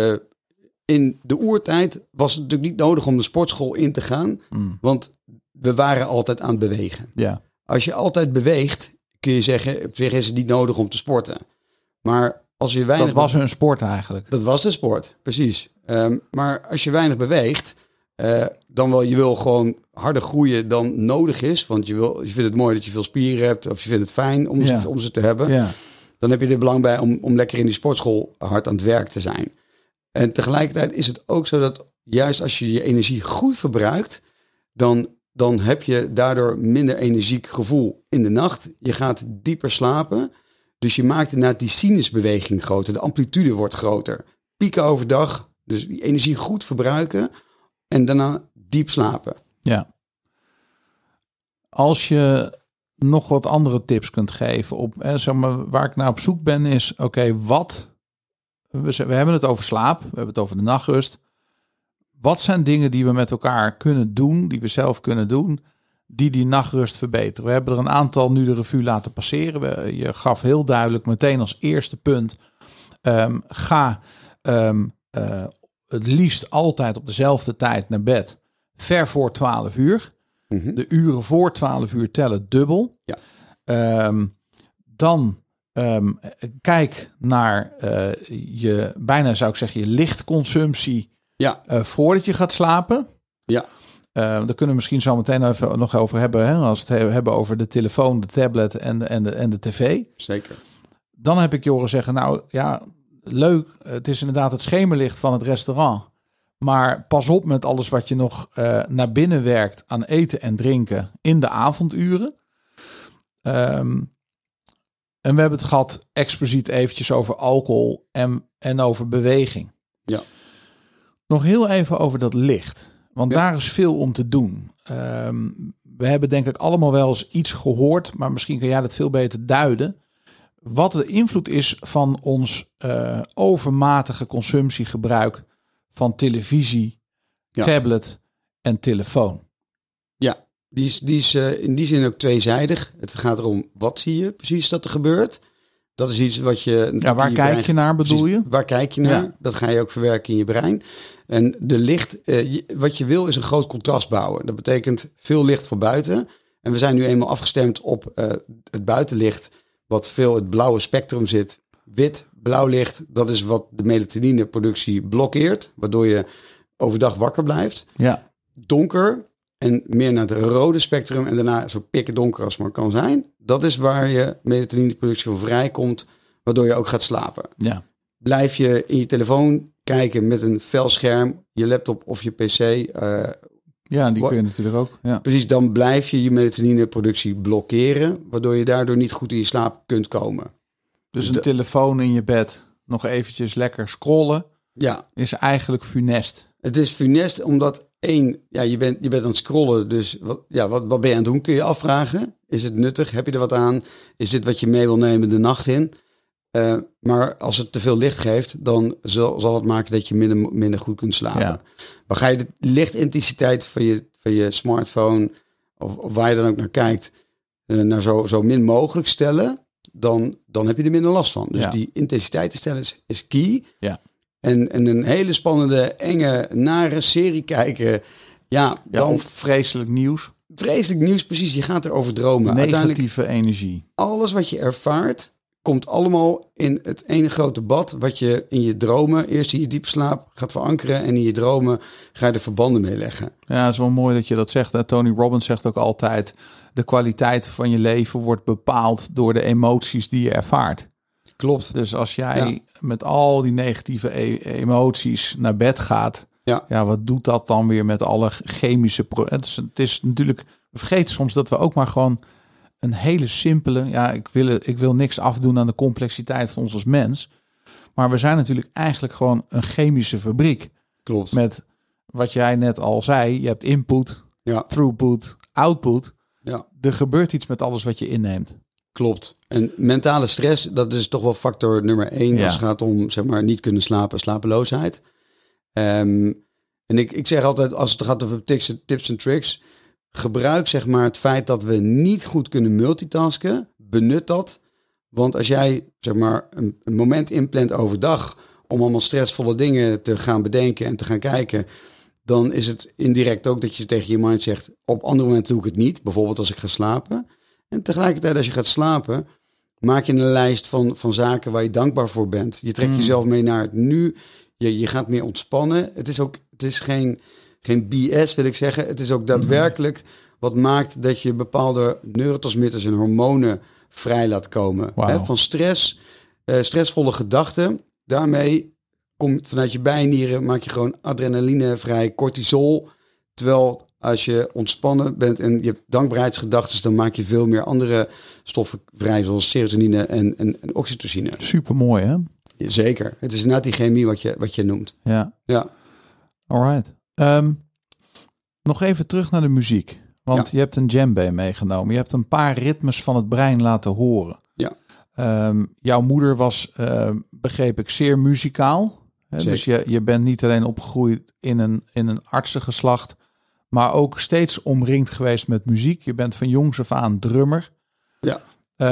in de oertijd was het natuurlijk niet nodig om de sportschool in te gaan. Want we waren altijd aan het bewegen. Ja. Als je altijd beweegt, kun je zeggen, op zich is het niet nodig om te sporten. Maar als je weinig... Dat was hun sport eigenlijk. Dat was de sport, precies. Maar als je weinig beweegt, je wil gewoon harder groeien dan nodig is. Want je vindt het mooi dat je veel spieren hebt, of je vindt het fijn om ze te hebben. Ja. Dan heb je er belang bij om lekker in die sportschool hard aan het werk te zijn. En tegelijkertijd is het ook zo dat juist als je je energie goed verbruikt, dan heb je daardoor minder energiek gevoel in de nacht. Je gaat dieper slapen. Dus je maakt inderdaad die sinusbeweging groter. De amplitude wordt groter. Pieken overdag, dus die energie goed verbruiken en daarna diep slapen. Ja. Als je nog wat andere tips kunt geven op, zeg maar, waar ik naar op zoek ben is, oké, we hebben het over slaap, we hebben het over de nachtrust. Wat zijn dingen die we met elkaar kunnen doen, die we zelf kunnen doen, die nachtrust verbeteren? We hebben er een aantal nu de revue laten passeren. Je gaf heel duidelijk meteen als eerste punt, ga het liefst altijd op dezelfde tijd naar bed, ver voor 12 uur. Mm-hmm. De uren voor 12 uur tellen dubbel. Ja. Dan kijk naar bijna zou ik zeggen, je lichtconsumptie voordat je gaat slapen. Ja. Daar kunnen we misschien zo meteen even nog over hebben. Hè, als we het hebben over de telefoon, de tablet en de tv. Zeker. Dan heb ik je horen zeggen, nou ja, leuk. Het is inderdaad het schemerlicht van het restaurant. Maar pas op met alles wat je nog naar binnen werkt aan eten en drinken in de avonduren. En we hebben het gehad expliciet eventjes over alcohol en over beweging. Ja. Nog heel even over dat licht. Want daar is veel om te doen. We hebben denk ik allemaal wel eens iets gehoord, maar misschien kan jij dat veel beter duiden. Wat de invloed is van ons overmatige consumptiegebruik van televisie, tablet en telefoon. Ja, die is in die zin ook tweezijdig. Het gaat erom, wat zie je precies dat er gebeurt? Dat is iets wat je... Ja, waar kijk je naar bedoel je? Waar kijk je naar? Ja. Dat ga je ook verwerken in je brein. En de licht, wat je wil is een groot contrast bouwen. Dat betekent veel licht van buiten. En we zijn nu eenmaal afgestemd op het buitenlicht, wat veel het blauwe spectrum zit. Wit, blauw licht, dat is wat de melatonineproductie blokkeert, waardoor je overdag wakker blijft. Ja. Donker en meer naar het rode spectrum en daarna zo pikken donker als maar kan zijn. Dat is waar je melatonineproductie van vrijkomt, waardoor je ook gaat slapen. Ja. Blijf je in je telefoon kijken met een fel scherm, je laptop of je pc. Ja, die kun je natuurlijk ook. Ja. Precies, dan blijf je melatonineproductie blokkeren, waardoor je daardoor niet goed in je slaap kunt komen. Dus een telefoon in je bed, nog eventjes lekker scrollen, is eigenlijk funest. Het is funest omdat je bent aan het scrollen, dus wat ben je aan het doen, kun je afvragen. Is het nuttig? Heb je er wat aan? Is dit wat je mee wil nemen de nacht in? Maar als het te veel licht geeft, dan zal het maken dat je minder goed kunt slapen. Ja. Maar ga je de lichtintensiteit van je smartphone, of waar je dan ook naar kijkt, naar zo min mogelijk stellen, dan heb je er minder last van. Dus die intensiteit te stellen is key. Ja. En een hele spannende, enge, nare serie kijken. Dan of vreselijk nieuws. Vreselijk nieuws, precies. Je gaat erover dromen. Negatieve energie. Alles wat je ervaart, komt allemaal in het ene grote bad, wat je in je dromen, eerst in je diepslaap gaat verankeren en in je dromen ga je er verbanden mee leggen. Ja, het is wel mooi dat je dat zegt. Hè? Tony Robbins zegt ook altijd, de kwaliteit van je leven wordt bepaald door de emoties die je ervaart. Klopt. Dus als jij met al die negatieve emoties naar bed gaat, wat doet dat dan weer met alle chemische processen? Het is natuurlijk, we vergeten soms dat we ook maar gewoon een hele simpele, ik wil niks afdoen aan de complexiteit van ons als mens, maar we zijn natuurlijk eigenlijk gewoon een chemische fabriek. Klopt. Met wat jij net al zei, je hebt input, throughput, output. Ja. Er gebeurt iets met alles wat je inneemt. Klopt. En mentale stress, dat is toch wel factor nummer 1 als het gaat om, zeg maar, niet kunnen slapen, slapeloosheid. En ik zeg altijd, als het gaat over tips en tricks, gebruik zeg maar het feit dat we niet goed kunnen multitasken, benut dat. Want als jij zeg maar een moment inplant overdag om allemaal stressvolle dingen te gaan bedenken en te gaan kijken, dan is het indirect ook dat je tegen je mind zegt, op andere momenten doe ik het niet. Bijvoorbeeld als ik ga slapen. En tegelijkertijd als je gaat slapen, maak je een lijst van zaken waar je dankbaar voor bent. Je trekt jezelf mee naar het nu. Je gaat meer ontspannen. Het is geen BS wil ik zeggen. Het is ook daadwerkelijk wat maakt dat je bepaalde neurotransmitters en hormonen vrij laat komen. Wow. Van stress, stressvolle gedachten. Daarmee komt vanuit je bijnieren, maak je gewoon adrenaline vrij, cortisol. Terwijl als je ontspannen bent en je hebt dankbaarheidsgedachten, dan maak je veel meer andere stoffen vrij, zoals serotonine en oxytocine. Supermooi, hè? Zeker. Het is inderdaad die chemie wat je noemt. Ja. Alright. Nog even terug naar de muziek. Want je hebt een djembe meegenomen. Je hebt een paar ritmes van het brein laten horen. Ja. Jouw moeder was, begreep ik, zeer muzikaal. Dus je bent niet alleen opgegroeid in een artsengeslacht, maar ook steeds omringd geweest met muziek. Je bent van jongs af aan drummer. Ja.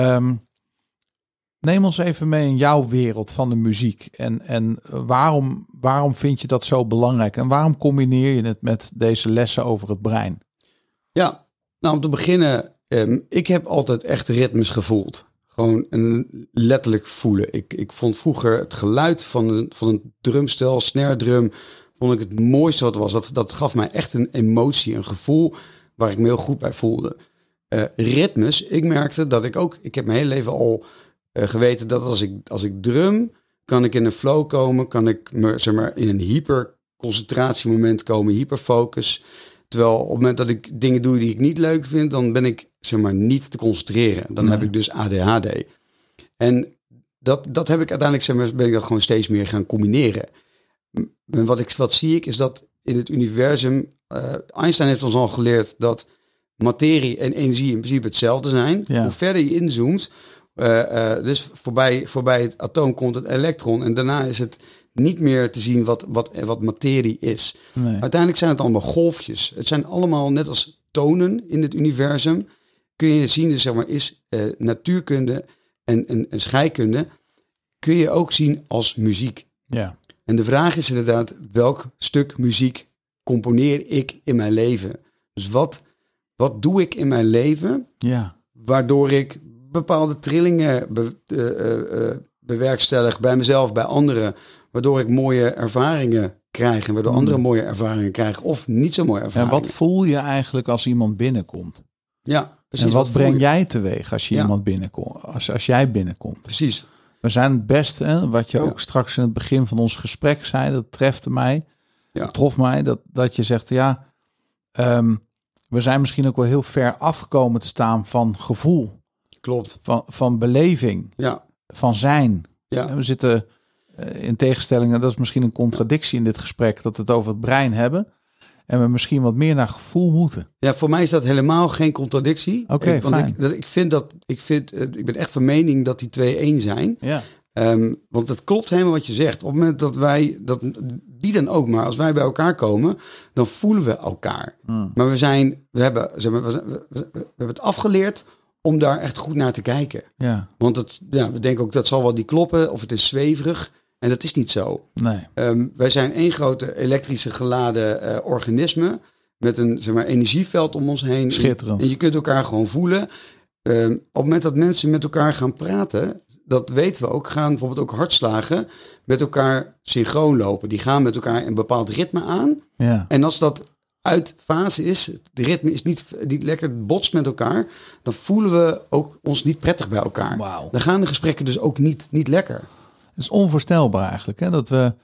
Neem ons even mee in jouw wereld van de muziek. En waarom vind je dat zo belangrijk? En waarom combineer je het met deze lessen over het brein? Ja, nou om te beginnen, ik heb altijd echt ritmes gevoeld. Gewoon letterlijk voelen. Ik vond vroeger het geluid van een drumstel, snare drum, vond ik het mooiste wat er was. Dat gaf mij echt een emotie, een gevoel waar ik me heel goed bij voelde. Ritmes, ik merkte dat ik heb mijn hele leven al geweten dat als ik drum, kan ik in een flow komen, kan ik in een hyperconcentratiemoment komen, hyperfocus. Terwijl op het moment dat ik dingen doe die ik niet leuk vind, dan ben ik niet te concentreren. Dan heb ik dus ADHD. En dat heb ik uiteindelijk, ben ik dat gewoon steeds meer gaan combineren. En wat zie ik is dat in het universum, Einstein heeft ons al geleerd dat materie en energie in principe hetzelfde zijn. Ja. Hoe verder je inzoomt, dus voorbij het atoom komt het elektron en daarna is het niet meer te zien wat materie is. Nee. Uiteindelijk zijn het allemaal golfjes. Het zijn allemaal net als tonen in het universum. Kun je zien, dus is natuurkunde en scheikunde kun je ook zien als muziek. Ja. En de vraag is inderdaad, welk stuk muziek componeer ik in mijn leven? Dus wat doe ik in mijn leven, waardoor ik bepaalde trillingen bewerkstellig bij mezelf, bij anderen, waardoor ik mooie ervaringen krijg en waardoor anderen mooie ervaringen krijgen of niet zo mooie ervaringen. En wat voel je eigenlijk als iemand binnenkomt? Ja, precies. En wat breng jij teweeg als je iemand binnenkomt? Als jij binnenkomt? Precies. We zijn het beste, wat je ook straks in het begin van ons gesprek zei, dat trefte mij. Dat trof mij, dat je zegt, we zijn misschien ook wel heel ver afgekomen te staan van gevoel. Klopt. Van beleving. Ja. Van zijn. Ja. We zitten in tegenstellingen, dat is misschien een contradictie in dit gesprek, dat we het over het brein hebben. En we misschien wat meer naar gevoel moeten. Ja, voor mij is dat helemaal geen contradictie. Oké, fijn. Ik ben echt van mening dat die twee één zijn. Ja. Want het klopt helemaal wat je zegt. Op het moment dat wie dan ook, maar als wij bij elkaar komen, dan voelen we elkaar. Maar we hebben het afgeleerd om daar echt goed naar te kijken. Ja. Want we denken ook dat zal wel niet kloppen of het is zweverig. En dat is niet zo. Nee. Wij zijn één grote elektrische geladen organisme met een energieveld om ons heen. Schitterend. En je kunt elkaar gewoon voelen. Op het moment dat mensen met elkaar gaan praten, dat weten we ook, gaan bijvoorbeeld ook hartslagen met elkaar synchroon lopen. Die gaan met elkaar een bepaald ritme aan. Ja. En als dat uit fase is, de ritme is niet lekker botst met elkaar, dan voelen we ook ons niet prettig bij elkaar. Wow. Dan gaan de gesprekken dus ook niet lekker. Het is onvoorstelbaar eigenlijk, hè? Dat we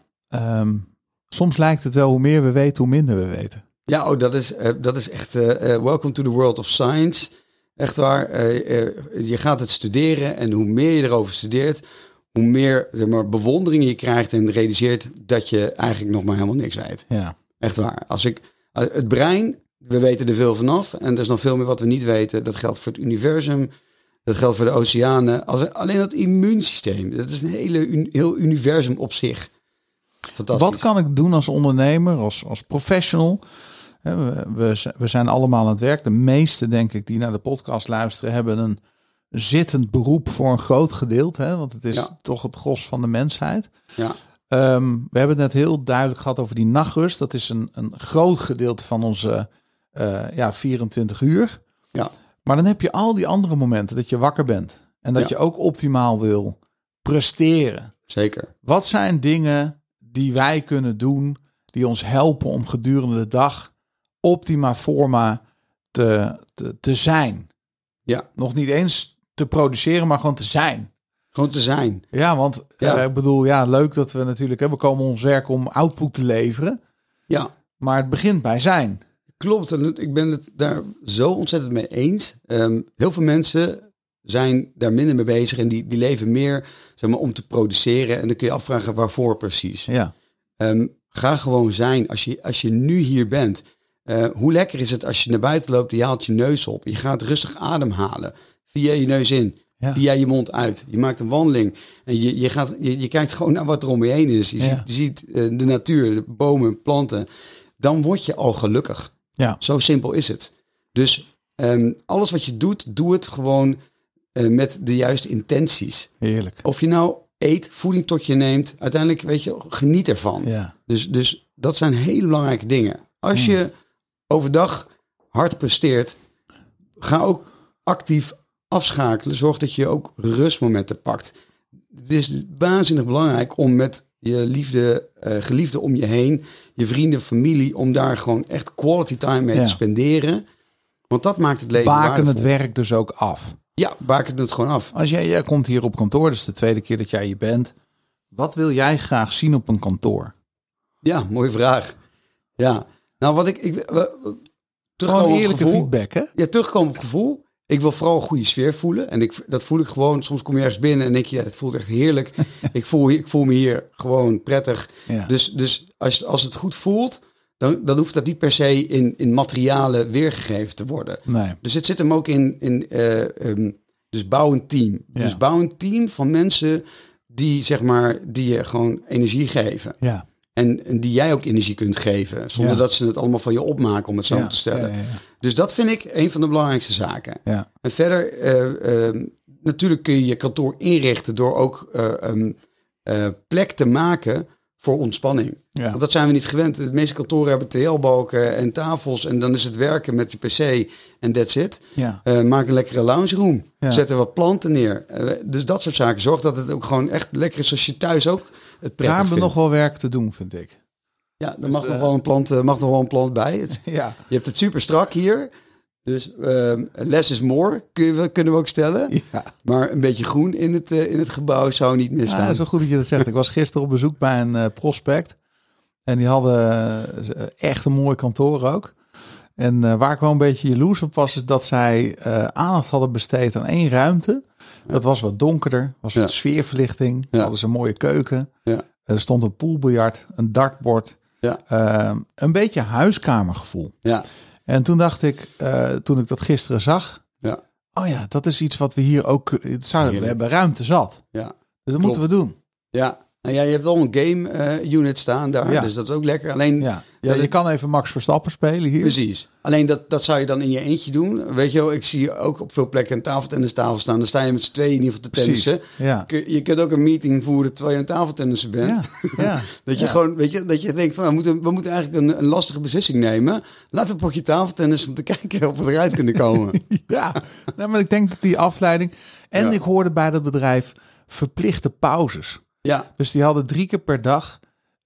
soms lijkt het wel, hoe meer we weten, hoe minder we weten. Ja, dat is echt welcome to the world of science. Echt waar. Je gaat het studeren en hoe meer je erover studeert, hoe meer bewondering je krijgt en realiseert dat je eigenlijk nog maar helemaal niks weet. Ja. Echt waar. Het brein, we weten er veel vanaf en er is nog veel meer wat we niet weten. Dat geldt voor het universum. Dat geldt voor de oceanen. Alleen dat immuunsysteem. Dat is een heel universum op zich. Fantastisch. Wat kan ik doen als ondernemer, als professional? We zijn allemaal aan het werk. De meesten, denk ik, die naar de podcast luisteren, hebben een zittend beroep voor een groot gedeelte. Hè? Want het is toch het gros van de mensheid. Ja. We hebben het net heel duidelijk gehad over die nachtrust. Dat is een groot gedeelte van onze 24 uur. Ja. Maar dan heb je al die andere momenten dat je wakker bent. En dat je ook optimaal wil presteren. Zeker. Wat zijn dingen die wij kunnen doen die ons helpen om gedurende de dag optima forma te zijn? Ja. Nog niet eens te produceren, maar gewoon te zijn. Gewoon te zijn. Ja, want ik bedoel, leuk dat we natuurlijk... we komen ons werk om output te leveren. Ja. Maar het begint bij zijn. Klopt, en ik ben het daar zo ontzettend mee eens. Heel veel mensen zijn daar minder mee bezig en die leven meer zeg maar, om te produceren. En dan kun je afvragen waarvoor precies. Ja. Ga gewoon zijn. Als je nu hier bent, hoe lekker is het als je naar buiten loopt en je haalt je neus op. Je gaat rustig ademhalen via je neus in, via je mond uit. Je maakt een wandeling en je kijkt gewoon naar wat er om je heen is. Je ziet de natuur, de bomen, planten. Dan word je al gelukkig. Ja. Zo simpel is het. Dus alles wat je doet, doe het gewoon met de juiste intenties. Heerlijk. Of je nou eet, voeding tot je neemt, uiteindelijk weet je, geniet ervan. Ja. Dus dat zijn hele belangrijke dingen. Als je overdag hard presteert, ga ook actief afschakelen. Zorg dat je ook rustmomenten pakt. Het is waanzinnig belangrijk om met je geliefde om je heen, je vrienden, familie, om daar gewoon echt quality time mee te spenderen. Want dat maakt het leven waardevol. Baken het werk dus ook af. Ja, baken het gewoon af. Als jij komt hier op kantoor, dus de tweede keer dat jij hier bent. Wat wil jij graag zien op een kantoor? Ja, mooie vraag. Ja, nou wat Gewoon eerlijke feedback, hè? Ja, terugkomen op gevoel. Ik wil vooral een goede sfeer voelen. En dat voel ik gewoon. Soms kom je ergens binnen en denk je, ja, dat voelt echt heerlijk. ik voel me hier gewoon prettig. Ja. Dus als het goed voelt, dan hoeft dat niet per se in materialen weergegeven te worden. Nee. Dus het zit hem ook dus bouw een team. Ja. Dus bouw een team van mensen die, zeg maar, die je gewoon energie geven. Ja. En die jij ook energie kunt geven. Zonder dat ze het allemaal van je opmaken, om het zo te stellen. Ja. Dus dat vind ik een van de belangrijkste zaken. Ja. En verder, natuurlijk kun je je kantoor inrichten door ook plek te maken voor ontspanning. Ja. Want dat zijn we niet gewend. De meeste kantoren hebben TL-balken en tafels. En dan is het werken met die PC en that's it. Ja. Maak een lekkere lounge room. Ja. Zet er wat planten neer. Dus dat soort zaken. Zorg dat het ook gewoon echt lekker is als je thuis ook het prettig vindt. Daar hebben we nog wel werk te doen, vind ik. Ja, er mag nog wel een plant bij. Je hebt het super strak hier. Dus less is more, kunnen we ook stellen. Ja. Maar een beetje groen in het gebouw zou niet misstaan. Ja, dat is wel goed dat je dat zegt. Ik was gisteren op bezoek bij een prospect. En die hadden echt een mooi kantoor ook. En waar ik wel een beetje jaloers op was, is dat zij aandacht hadden besteed aan één ruimte. Ja. Dat was wat donkerder, was wat sfeerverlichting. Ja. Hadden ze een mooie keuken. Ja. Er stond een poolbiljart, een dartbord. Ja. Een beetje huiskamergevoel. Ja. En toen dacht ik, toen ik dat gisteren zag, oh ja, dat is iets wat we hier ook zouden. We hebben ruimte zat. Ja. Dus dat moeten we doen. Ja. Nou ja, je hebt wel een game unit staan daar, dus dat is ook lekker. Alleen, je kan even Max Verstappen spelen hier. Precies. Alleen dat zou je dan in je eentje doen. Weet je wel, ik zie ook op veel plekken een tafeltennistafel staan. Dan sta je met z'n tweeën in ieder geval te tennissen. Ja. Je kunt ook een meeting voeren terwijl je een tafeltennisser bent. Ja. Ja. Dat je gewoon, weet je, dat je denkt van, we moeten eigenlijk een lastige beslissing nemen. Laten we een potje tafeltennis om te kijken of we eruit kunnen komen. Maar ik denk dat die afleiding. En ik hoorde bij dat bedrijf verplichte pauzes. Ja. Dus die hadden 3 keer per dag,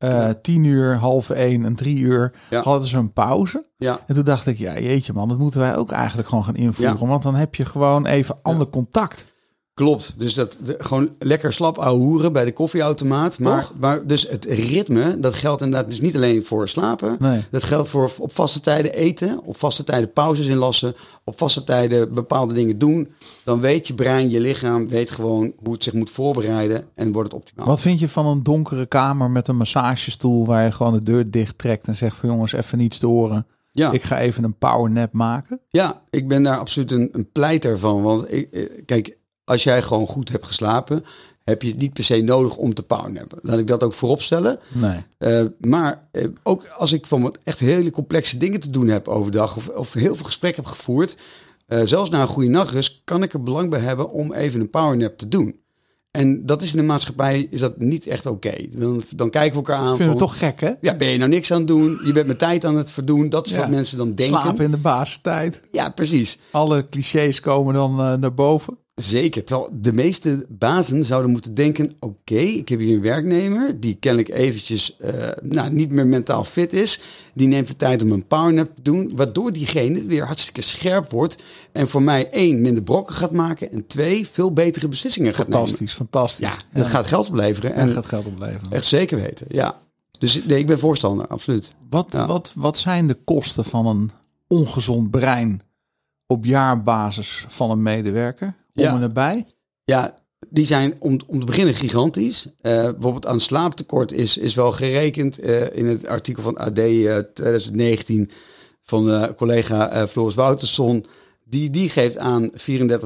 10 uur, 12:30 en 3 uur, hadden ze een pauze. Ja. En toen dacht ik, jeetje man, dat moeten wij ook eigenlijk gewoon gaan invoeren. Ja. Want dan heb je gewoon even ander contact. Klopt, dus gewoon lekker slap ouwehoeren bij de koffieautomaat. Maar dus het ritme, dat geldt inderdaad dus niet alleen voor slapen. Nee. Dat geldt voor op vaste tijden eten, op vaste tijden pauzes inlassen, op vaste tijden bepaalde dingen doen. Dan weet je brein, je lichaam weet gewoon hoe het zich moet voorbereiden en wordt het optimaal. Wat vind je van een donkere kamer met een massagestoel waar je gewoon de deur dicht trekt en zegt van jongens, even niets te horen. Ja. Ik ga even een powernap maken. Ja, ik ben daar absoluut een pleiter van. Want kijk, als jij gewoon goed hebt geslapen, heb je het niet per se nodig om te powernappen. Laat ik dat ook voorop stellen. Nee. Maar ook als ik van wat echt hele complexe dingen te doen heb overdag of heel veel gesprekken heb gevoerd, zelfs na een goede nachtrust, kan ik er belang bij hebben om even een powernap te doen. En dat is in de maatschappij is dat niet echt oké. Dan kijken we elkaar aan. Vinden we toch gek, hè? Ja, ben je nou niks aan het doen? Je bent mijn tijd aan het verdoen. Dat is wat mensen dan denken. Slapen in de basistijd. Ja, precies. Alle clichés komen dan naar boven. Zeker. Terwijl de meeste bazen zouden moeten denken... oké, ik heb hier een werknemer... die kennelijk eventjes niet meer mentaal fit is. Die neemt de tijd om een powernap te doen... waardoor diegene weer hartstikke scherp wordt... en voor mij 1, minder brokken gaat maken... en 2, veel betere beslissingen gaat nemen. Fantastisch. Ja, dat gaat geld opleveren. En gaat geld opleveren. Echt zeker weten, ja. Dus nee, ik ben voorstander, absoluut. Wat zijn de kosten van een ongezond brein... op jaarbasis van een medewerker? Om en nabij? Ja, die zijn om te beginnen gigantisch. Bijvoorbeeld aan slaaptekort is wel gerekend in het artikel van AD 2019 van collega Floris Woutersson. Die geeft aan €34.816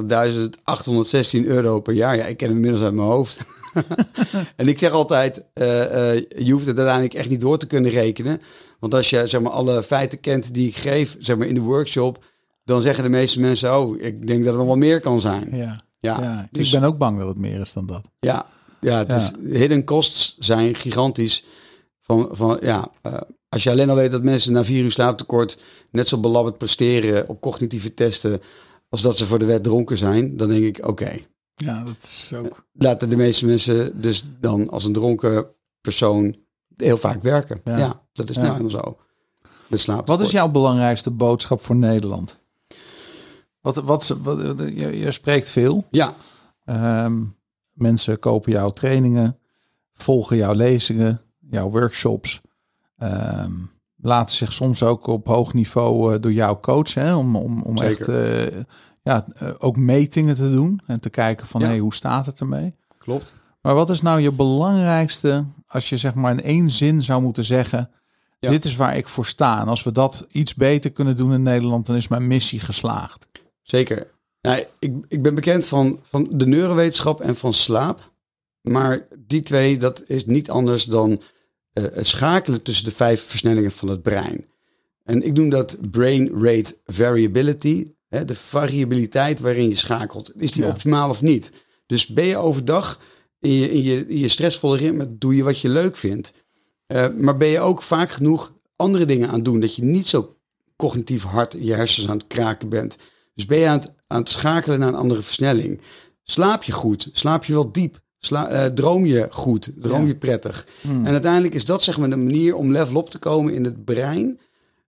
per jaar. Ja, ik ken hem inmiddels uit mijn hoofd. En ik zeg altijd, je hoeft het uiteindelijk echt niet door te kunnen rekenen. Want als je zeg maar, alle feiten kent die ik geef zeg maar, in de workshop... dan zeggen de meeste mensen, ik denk dat het nog wel meer kan zijn. Ja, dus, ik ben ook bang dat het meer is dan dat. Is hidden costs zijn gigantisch. Als je alleen al weet dat mensen na 4 uur slaaptekort net zo belabberd presteren op cognitieve testen als dat ze voor de wet dronken zijn, dan denk ik, oké. Ja, dat is ook... Laten de meeste mensen dus dan als een dronken persoon heel vaak werken. Ja, dat is nou helemaal zo. Wat is jouw belangrijkste boodschap voor Nederland? Je spreekt veel. Ja. Mensen kopen jouw trainingen, volgen jouw lezingen, jouw workshops. Laten zich soms ook op hoog niveau door jou coachen. Om echt ook metingen te doen. En te kijken van hoe staat het ermee? Klopt. Maar wat is nou je belangrijkste, als je zeg maar in 1 zin zou moeten zeggen... dit is waar ik voor sta. En als we dat iets beter kunnen doen in Nederland, dan is mijn missie geslaagd. Zeker. Nou, ik ben bekend van de neurowetenschap en van slaap. Maar die 2, dat is niet anders dan het schakelen tussen de 5 versnellingen van het brein. En ik noem dat brain rate variability. De variabiliteit waarin je schakelt. Is die optimaal of niet? Dus ben je overdag in je stressvolle ritme, doe je wat je leuk vindt. Maar ben je ook vaak genoeg andere dingen aan het doen, dat je niet zo cognitief hard in je hersens aan het kraken bent. Dus ben je aan het schakelen naar een andere versnelling. Slaap je goed? Slaap je wel diep? Droom je goed? Droom je prettig? En uiteindelijk is dat zeg maar de manier om level op te komen in het brein.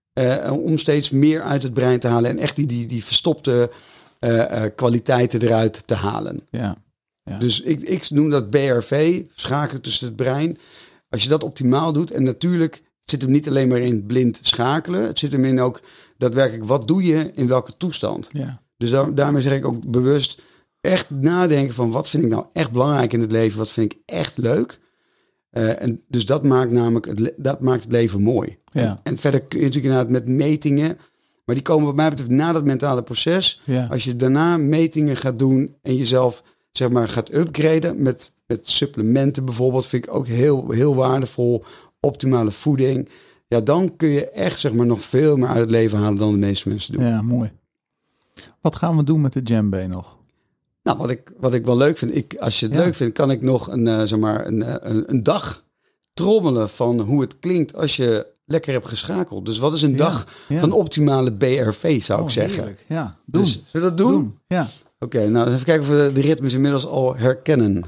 Om steeds meer uit het brein te halen. En echt die verstopte kwaliteiten eruit te halen. Ja. Dus ik noem dat BRV, schakelen tussen het brein. Als je dat optimaal doet. En natuurlijk zit hem niet alleen maar in blind schakelen. Het zit hem in ook daadwerkelijk, wat doe je in welke toestand? Ja. Dus daarmee zeg ik ook bewust echt nadenken van wat vind ik nou echt belangrijk in het leven? Wat vind ik echt leuk? En dus dat maakt namelijk het leven mooi. Ja. En verder kun je natuurlijk inderdaad met metingen. Maar die komen wat mij betreft na dat mentale proces. Ja. Als je daarna metingen gaat doen en jezelf zeg maar gaat upgraden met supplementen bijvoorbeeld, vind ik ook heel, heel waardevol. Optimale voeding. Ja, dan kun je echt zeg maar nog veel meer uit het leven halen dan de meeste mensen doen. Ja, mooi. Wat gaan we doen met de djembe nog? Nou, wat ik wel leuk vind, als je het leuk vindt, kan ik nog een dag trommelen van hoe het klinkt als je lekker hebt geschakeld. Dus wat is een dag van optimale BRV, zou ik zeggen. Heerlijk. Ja, doen. Dus, zullen we dat doen? Ja. Oké, nou even kijken of we de ritmes inmiddels al herkennen.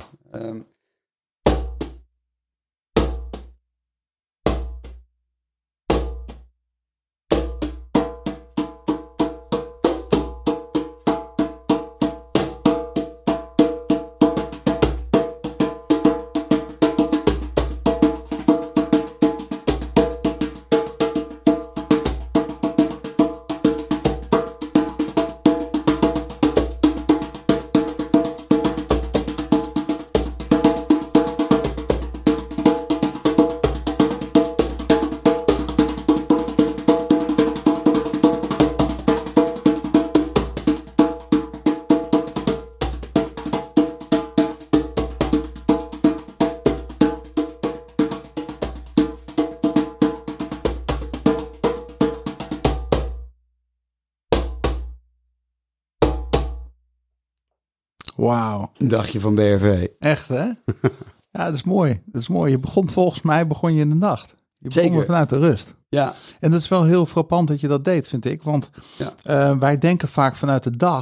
Wauw. Een dagje van BRV. Echt, hè? Ja, dat is mooi. Dat is mooi. Volgens mij begon je in de nacht. Je begon vanuit de rust. Ja. En dat is wel heel frappant dat je dat deed, vind ik. Want wij denken vaak vanuit de dag.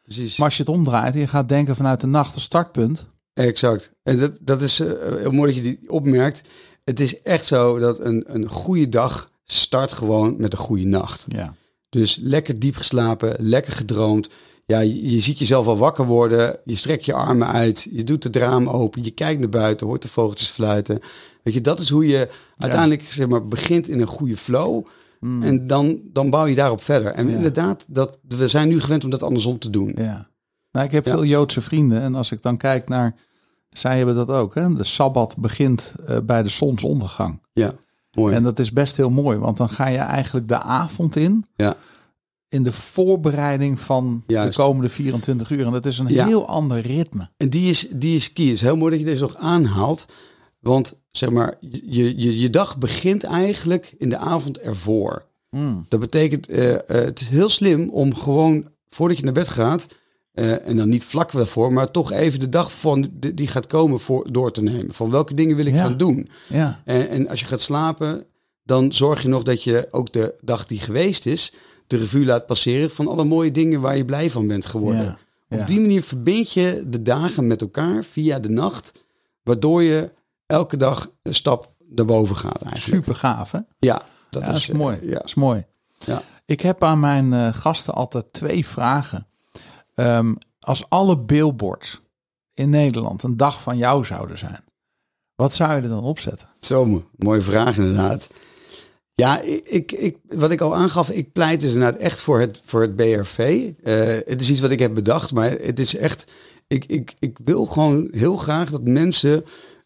precies. Maar als je het omdraait en je gaat denken vanuit de nacht als startpunt. Exact. En dat is heel mooi dat je die opmerkt. Het is echt zo dat een goede dag start gewoon met een goede nacht. Ja. Dus lekker diep geslapen, lekker gedroomd. Ja, je ziet jezelf al wakker worden. Je strekt je armen uit. Je doet het raam open. Je kijkt naar buiten. Hoort de vogeltjes fluiten. Weet je, dat is hoe je uiteindelijk zeg maar, begint in een goede flow. En dan bouw je daarop verder. En inderdaad, we zijn nu gewend om dat andersom te doen. Ja. Nou, ik heb veel Joodse vrienden. En als ik dan kijk naar... Zij hebben dat ook. Hè? De Sabbat begint bij de zonsondergang. Ja, mooi. En dat is best heel mooi. Want dan ga je eigenlijk de avond in. Ja. In de voorbereiding van de komende 24 uur. En dat is een heel ander ritme. En die is key. Het is heel mooi dat je deze nog aanhaalt. Want zeg maar, je dag begint eigenlijk in de avond ervoor. Dat betekent, het is heel slim om gewoon, voordat je naar bed gaat... en dan niet vlak daarvoor, maar toch even de dag van die gaat komen door te nemen. Van welke dingen wil ik gaan doen? Ja. En als je gaat slapen, dan zorg je nog dat je ook de dag die geweest is... de revue laat passeren van alle mooie dingen waar je blij van bent geworden. Ja. Op die manier verbind je de dagen met elkaar via de nacht... waardoor je elke dag een stap daarboven gaat eigenlijk. Super gaaf, hè? Ja, dat is mooi. Dat is mooi. Ja. Ik heb aan mijn gasten altijd 2 vragen. Als alle billboards in Nederland een dag van jou zouden zijn, wat zou je er dan opzetten? Zo, mooie vraag inderdaad. Ja, wat ik al aangaf, ik pleit dus inderdaad echt voor het BRV. Het is iets wat ik heb bedacht, maar het is echt... Ik wil gewoon heel graag dat mensen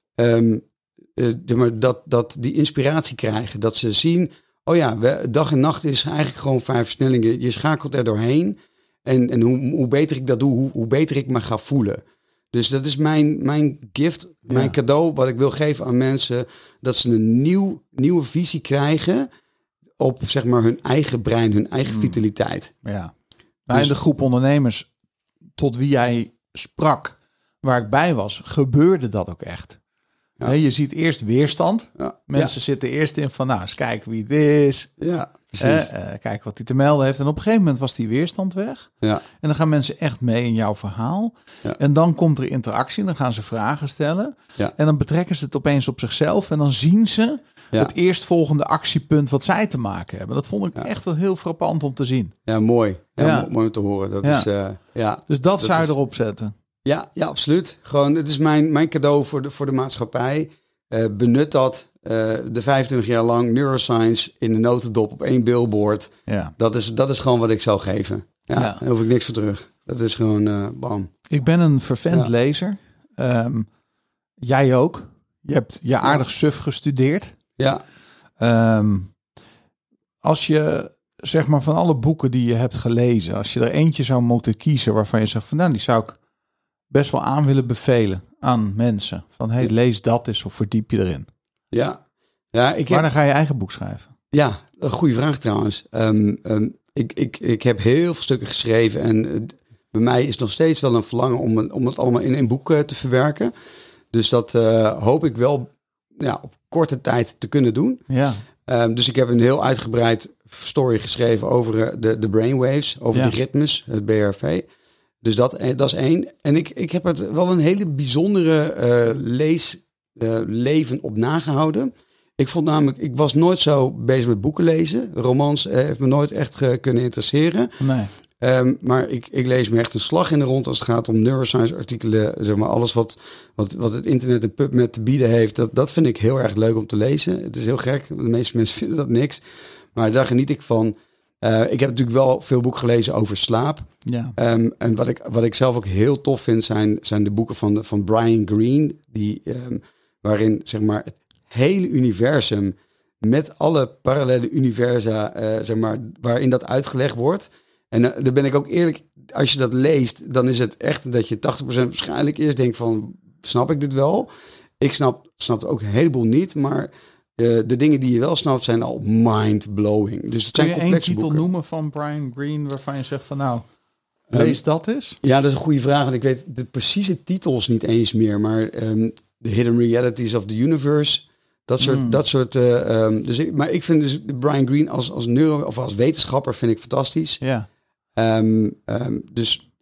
dat die inspiratie krijgen. Dat ze zien, oh ja, dag en nacht is eigenlijk gewoon 5 versnellingen. Je schakelt er doorheen. En hoe beter ik dat doe, hoe beter ik me ga voelen. Dus dat is mijn gift, mijn cadeau wat ik wil geven aan mensen. Dat ze een nieuwe visie krijgen op zeg maar hun eigen brein, hun eigen vitaliteit. Ja. Nou, in de groep ondernemers tot wie jij sprak, waar ik bij was, gebeurde dat ook echt. Ja. Je ziet eerst weerstand. Ja. Mensen zitten eerst in van, nou, eens kijken wie het is. Ja, precies. Kijken wat hij te melden heeft. En op een gegeven moment was die weerstand weg. Ja. En dan gaan mensen echt mee in jouw verhaal. Ja. En dan komt er interactie. Dan gaan ze vragen stellen. Ja. En dan betrekken ze het opeens op zichzelf. En dan zien ze het eerstvolgende actiepunt wat zij te maken hebben. Dat vond ik echt wel heel frappant om te zien. Ja, mooi. Mooi om te horen. Dat is, dus dat zou je erop zetten. Ja, absoluut. Gewoon, het is mijn cadeau voor de maatschappij. Benut dat. De 25 jaar lang neuroscience in de notendop op 1 billboard. Ja. Dat is gewoon wat ik zou geven. Ja, daar hoef ik niks voor terug. Dat is gewoon bam. Ik ben een vervent lezer. Jij ook. Je hebt je aardig suf gestudeerd. Ja. Als je zeg maar van alle boeken die je hebt gelezen, als je er eentje zou moeten kiezen waarvan je zegt van nou, die zou ik best wel aan willen bevelen aan mensen. Van hey, lees dat eens of verdiep je erin. Ja. Maar dan ga je eigen boek schrijven. Ja, een goede vraag trouwens. Ik heb heel veel stukken geschreven en bij mij is nog steeds wel een verlangen om het allemaal in 1 boek te verwerken. Dus dat hoop ik wel op korte tijd te kunnen doen. Ja. Dus ik heb een heel uitgebreid story geschreven over de brainwaves, over die ritmes, het BRV. Dus dat is 1. En ik heb er wel een hele bijzondere leesleven op nagehouden. Ik vond namelijk, ik was nooit zo bezig met boeken lezen. Romans heeft me nooit echt kunnen interesseren. Nee. Maar ik lees me echt een slag in de rond als het gaat om neuroscience artikelen. Zeg maar alles wat het internet en PubMed te bieden heeft. Dat vind ik heel erg leuk om te lezen. Het is heel gek. De meeste mensen vinden dat niks. Maar daar geniet ik van. Ik heb natuurlijk wel veel boeken gelezen over slaap. Ja. En wat ik zelf ook heel tof vind zijn de boeken van Brian Greene. Waarin zeg maar het hele universum met alle parallele universa, zeg maar, waarin dat uitgelegd wordt. En daar ben ik ook eerlijk, als je dat leest, dan is het echt dat je 80% waarschijnlijk eerst denkt van, snap ik dit wel? Ik snap ook een heleboel niet, maar de dingen die je wel snapt zijn al mind-blowing. Dus het zijn complexe boeken. Kun je 1 titel noemen van Brian Greene waarvan je zegt van nou, lees dat eens? Ja, dat is een goede vraag. En ik weet de precieze titels niet eens meer, maar The Hidden Realities of the Universe. Dat soort. Maar ik vind dus Brian Greene als neuro of als wetenschapper vind ik fantastisch. Ja. Dus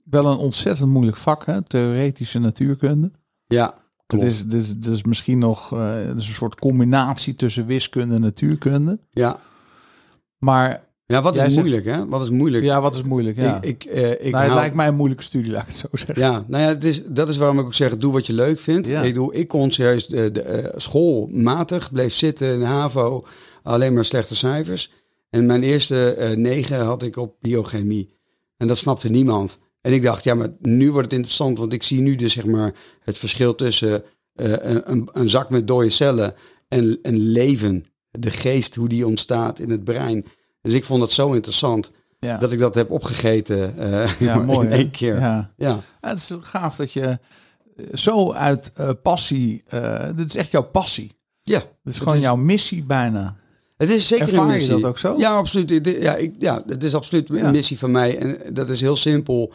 wel een ontzettend moeilijk vak, hè? Theoretische natuurkunde. Ja, klopt. Het is misschien nog het is een soort combinatie tussen wiskunde en natuurkunde. Ja. Maar Ja, wat is moeilijk, hè? Wat is moeilijk? Ja, wat is moeilijk, ja. Het lijkt mij een moeilijke studie, laat ik het zo zeggen. Ja, nou ja, dat is waarom ik ook zeg, doe wat je leuk vindt. Ja. Ik kon serieus schoolmatig, bleef zitten in de HAVO, alleen maar slechte cijfers. En mijn eerste 9 had ik op biochemie. En dat snapte niemand. En ik dacht, ja, maar nu wordt het interessant, want ik zie nu dus zeg maar het verschil tussen een zak met dode cellen en een leven. De geest, hoe die ontstaat in het brein. Dus ik vond dat zo interessant dat ik dat heb opgegeten mooi, in 1 keer. Ja, het is gaaf dat je zo uit passie... dit is echt jouw passie. Ja. Het is gewoon jouw missie bijna. Het is zeker Ervaar een missie. je dat ook zo? Ja, absoluut. Het is absoluut een missie van mij. En dat is heel simpel.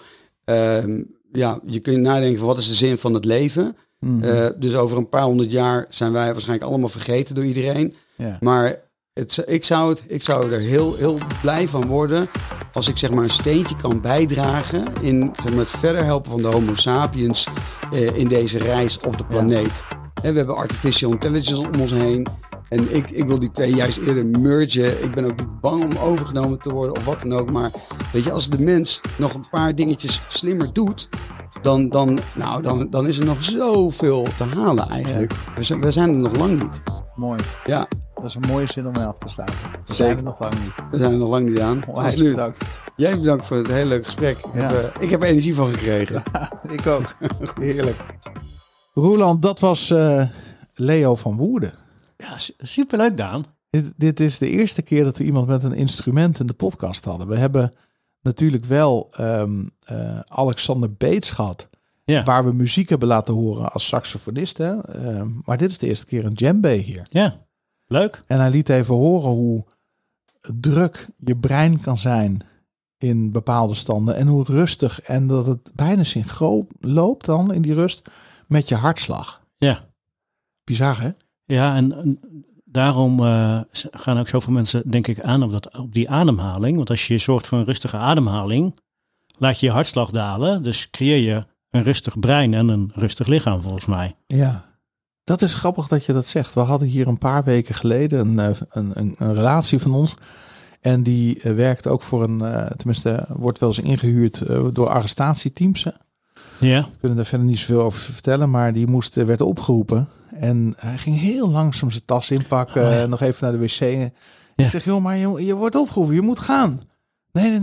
Je kunt nadenken van wat is de zin van het leven. Mm-hmm. Dus over een paar 100 jaar zijn wij waarschijnlijk allemaal vergeten door iedereen. Ja. Maar ik zou er heel, heel blij van worden als ik zeg maar een steentje kan bijdragen in zeg maar, het verder helpen van de Homo sapiens in deze reis op de planeet. Ja. We hebben artificial intelligence om ons heen. En ik wil die twee juist eerder mergen. Ik ben ook niet bang om overgenomen te worden of wat dan ook. Maar weet je, als de mens nog een paar dingetjes slimmer doet, dan is er nog zoveel te halen eigenlijk. Ja. We zijn er nog lang niet. Mooi. Ja. Dat is een mooie zin om mee af te sluiten. We zijn er nog lang niet. We zijn er nog lang niet aan. Absoluut. Bedankt. Jij bedankt voor het hele leuke gesprek. Ja. Ik heb energie van gekregen. Ja, ik ook. Heerlijk. Roeland, dat was Leo van Woerden. Ja, superleuk, Daan. Dit is de eerste keer dat we iemand met een instrument in de podcast hadden. We hebben natuurlijk wel Alexander Beets gehad. Ja. Waar we muziek hebben laten horen als saxofonist. Hè? Maar dit is de eerste keer een djembe hier. Ja, leuk. En hij liet even horen hoe druk je brein kan zijn in bepaalde standen. En hoe rustig. En dat het bijna synchroon loopt dan in die rust met je hartslag. Ja. Bizar, hè? Ja, en daarom gaan ook zoveel mensen, denk ik, aan op die ademhaling. Want als je zorgt voor een rustige ademhaling, laat je hartslag dalen. Dus creëer je een rustig brein en een rustig lichaam, volgens mij. Ja, dat is grappig dat je dat zegt. We hadden hier een paar weken geleden een relatie van ons. En die werkt ook voor tenminste, wordt wel eens ingehuurd door arrestatieteams. Hè? Ja. We kunnen daar verder niet zoveel over vertellen, maar die werd opgeroepen. En hij ging heel langzaam zijn tas inpakken, nog even naar de wc. Ja. Ik zeg, joh, maar je wordt opgeroepen, je moet gaan. Nee.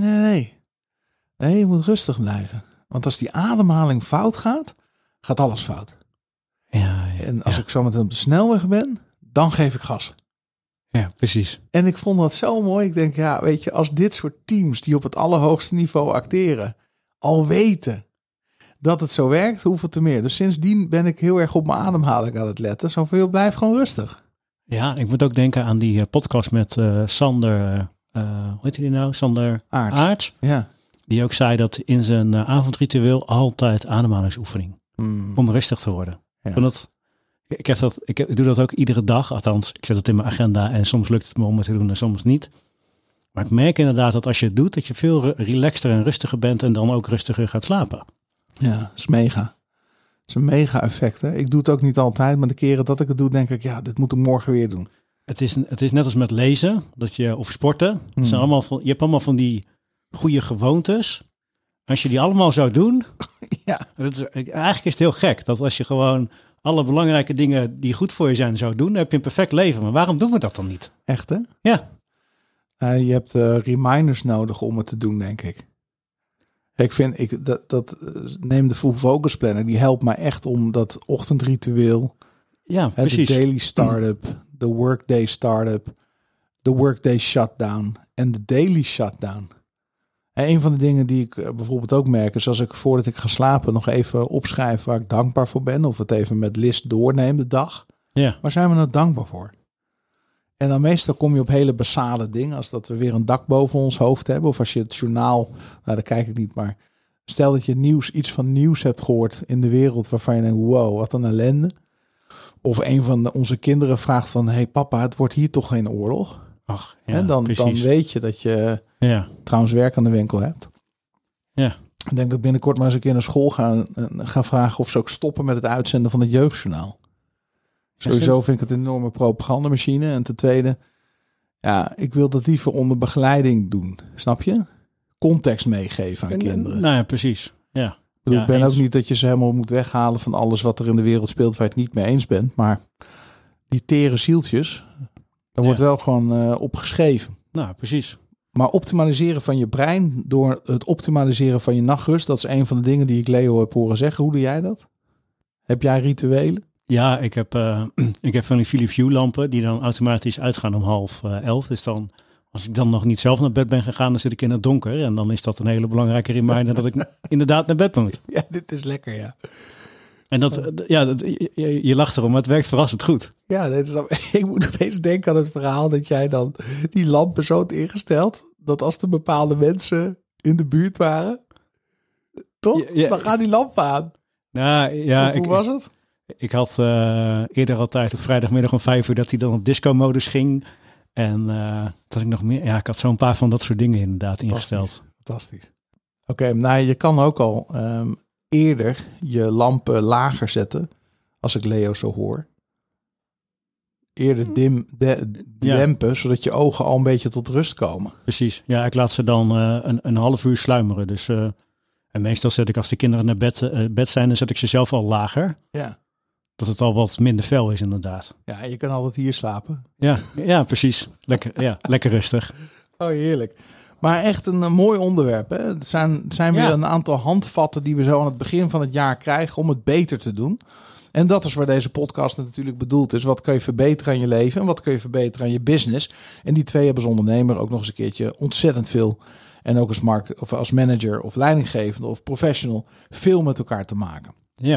Nee, je moet rustig blijven. Want als die ademhaling fout gaat alles fout. Ja, en als ik zo meteen op de snelweg ben, dan geef ik gas. Ja, precies. En ik vond dat zo mooi. Ik denk, ja, weet je, als dit soort teams die op het allerhoogste niveau acteren, al weten dat het zo werkt, hoeveel te meer. Dus sindsdien ben ik heel erg op mijn ademhaling aan het letten. Zo van, blijf gewoon rustig. Ja, ik moet ook denken aan die podcast met Sander, hoe heet hij nou? Sander Aarts. Ja. Die ook zei dat in zijn avondritueel altijd ademhalingsoefening. Om rustig te worden. Ja. Ik doe dat ook iedere dag. Althans, ik zet het in mijn agenda en soms lukt het me om het te doen en soms niet. Maar ik merk inderdaad dat als je het doet, dat je veel relaxter en rustiger bent en dan ook rustiger gaat slapen. Ja, dat is mega. Het is een mega effect. Hè? Ik doe het ook niet altijd, maar de keren dat ik het doe, denk ik, ja, dit moet ik morgen weer doen. Het is net als met lezen of sporten. Het zijn je hebt allemaal van die goede gewoontes. Als je die allemaal zou doen, eigenlijk is het heel gek. Dat als je gewoon alle belangrijke dingen die goed voor je zijn zou doen, dan heb je een perfect leven. Maar waarom doen we dat dan niet? Echt, hè? Ja. Je hebt reminders nodig om het te doen, denk ik. Ik vind, neem de Full Focus Planner, die helpt mij echt om dat ochtendritueel. Ja, precies. De daily startup, de workday startup, de workday shutdown en de daily shutdown. En een van de dingen die ik bijvoorbeeld ook merk is als ik voordat ik ga slapen nog even opschrijf waar ik dankbaar voor ben. Of het even met list doorneem de dag. Ja. Waar zijn we nou dankbaar voor? En dan meestal kom je op hele basale dingen. Als dat we weer een dak boven ons hoofd hebben. Of als je het journaal, nou daar kijk ik niet. Maar stel dat je iets van nieuws hebt gehoord in de wereld waarvan je denkt, wow, wat een ellende. Of een van onze kinderen vraagt van, hey papa, het wordt hier toch geen oorlog? Ach, ja, en dan weet je dat je trouwens werk aan de winkel hebt. Ja. Ik denk dat ik binnenkort maar eens een keer naar school ga vragen of ze ook stoppen met het uitzenden van het Jeugdjournaal. Sowieso vind ik het een enorme propagandamachine. En ten tweede, ja, ik wil dat liever onder begeleiding doen. Snap je? Context meegeven aan kinderen. Nou ja, precies. Ja. Ik ben ook niet dat je ze helemaal moet weghalen van alles wat er in de wereld speelt waar je het niet mee eens bent. Maar die tere zieltjes, daar wordt wel gewoon op geschreven. Nou, precies. Maar optimaliseren van je brein door het optimaliseren van je nachtrust, dat is een van de dingen die ik Leo heb horen zeggen. Hoe doe jij dat? Heb jij rituelen? Ja, ik heb van die Philips Hue lampen die dan automatisch uitgaan om 10:30. Dus dan, als ik dan nog niet zelf naar bed ben gegaan, dan zit ik in het donker. En dan is dat een hele belangrijke reminder dat ik inderdaad naar bed moet. Ja, dit is lekker, ja. En je lacht erom, maar het werkt verrassend goed. Ja, ik moet opeens denken aan het verhaal dat jij dan die lampen zo had ingesteld, dat als er bepaalde mensen in de buurt waren, toch? Ja. Dan gaan die lampen aan. Nou, ja, hoe was het? Ik had eerder altijd op vrijdagmiddag om 5:00 dat hij dan op disco-modus ging. En dat ik nog meer... Ja, ik had zo'n paar van dat soort dingen inderdaad ingesteld. Fantastisch. Oké, nou je kan ook al eerder je lampen lager zetten, als ik Leo zo hoor. Eerder dempen, zodat je ogen al een beetje tot rust komen. Precies. Ja, ik laat ze dan een half uur sluimeren. Dus, en meestal zet ik als de kinderen naar bed zijn, dan zet ik ze zelf al lager. Ja. Dat het al wat minder fel is inderdaad. Ja, je kan altijd hier slapen. Ja, precies. Lekker rustig. Oh, heerlijk. Maar echt een mooi onderwerp. Hè? Het zijn weer een aantal handvatten die we zo aan het begin van het jaar krijgen om het beter te doen. En dat is waar deze podcast natuurlijk bedoeld is. Wat kun je verbeteren aan je leven en wat kun je verbeteren aan je business? En die twee hebben als ondernemer ook nog eens een keertje ontzettend veel. En ook als manager of leidinggevende of professional veel met elkaar te maken.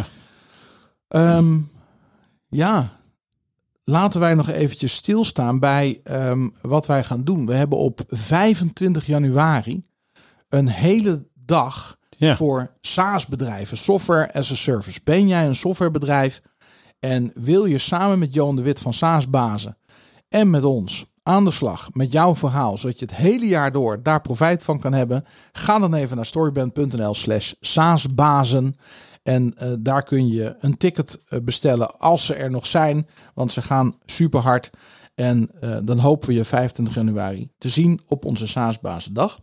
Ja. Laten wij nog eventjes stilstaan bij wat wij gaan doen. We hebben op 25 januari een hele dag voor SaaS-bedrijven, Software as a Service. Ben jij een softwarebedrijf en wil je samen met Johan de Wit van SaaS-bazen en met ons aan de slag met jouw verhaal, zodat je het hele jaar door daar profijt van kan hebben? Ga dan even naar storyband.nl/SaaSbazen. En daar kun je een ticket bestellen als ze er nog zijn. Want ze gaan super hard. En dan hopen we je 25 januari te zien op onze SaaS-bazendag.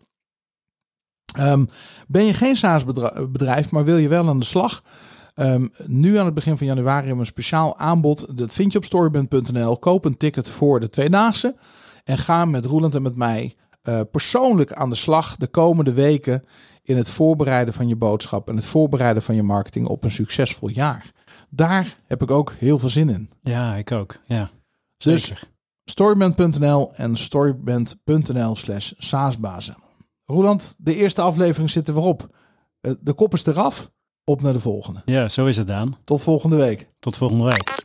Ben je geen SaaS-bedrijf, maar wil je wel aan de slag? Nu aan het begin van januari hebben we een speciaal aanbod. Dat vind je op storyband.nl. Koop een ticket voor de tweedaagse. En ga met Roeland en met mij persoonlijk aan de slag de komende weken in het voorbereiden van je boodschap en het voorbereiden van je marketing op een succesvol jaar. Daar heb ik ook heel veel zin in. Ja, ik ook. Ja, dus storyband.nl en storyband.nl/SaaSbazen. Roeland, de eerste aflevering zit er weer op. De kop is eraf. Op naar de volgende. Ja, zo is het, Daan. Tot volgende week. Tot volgende week.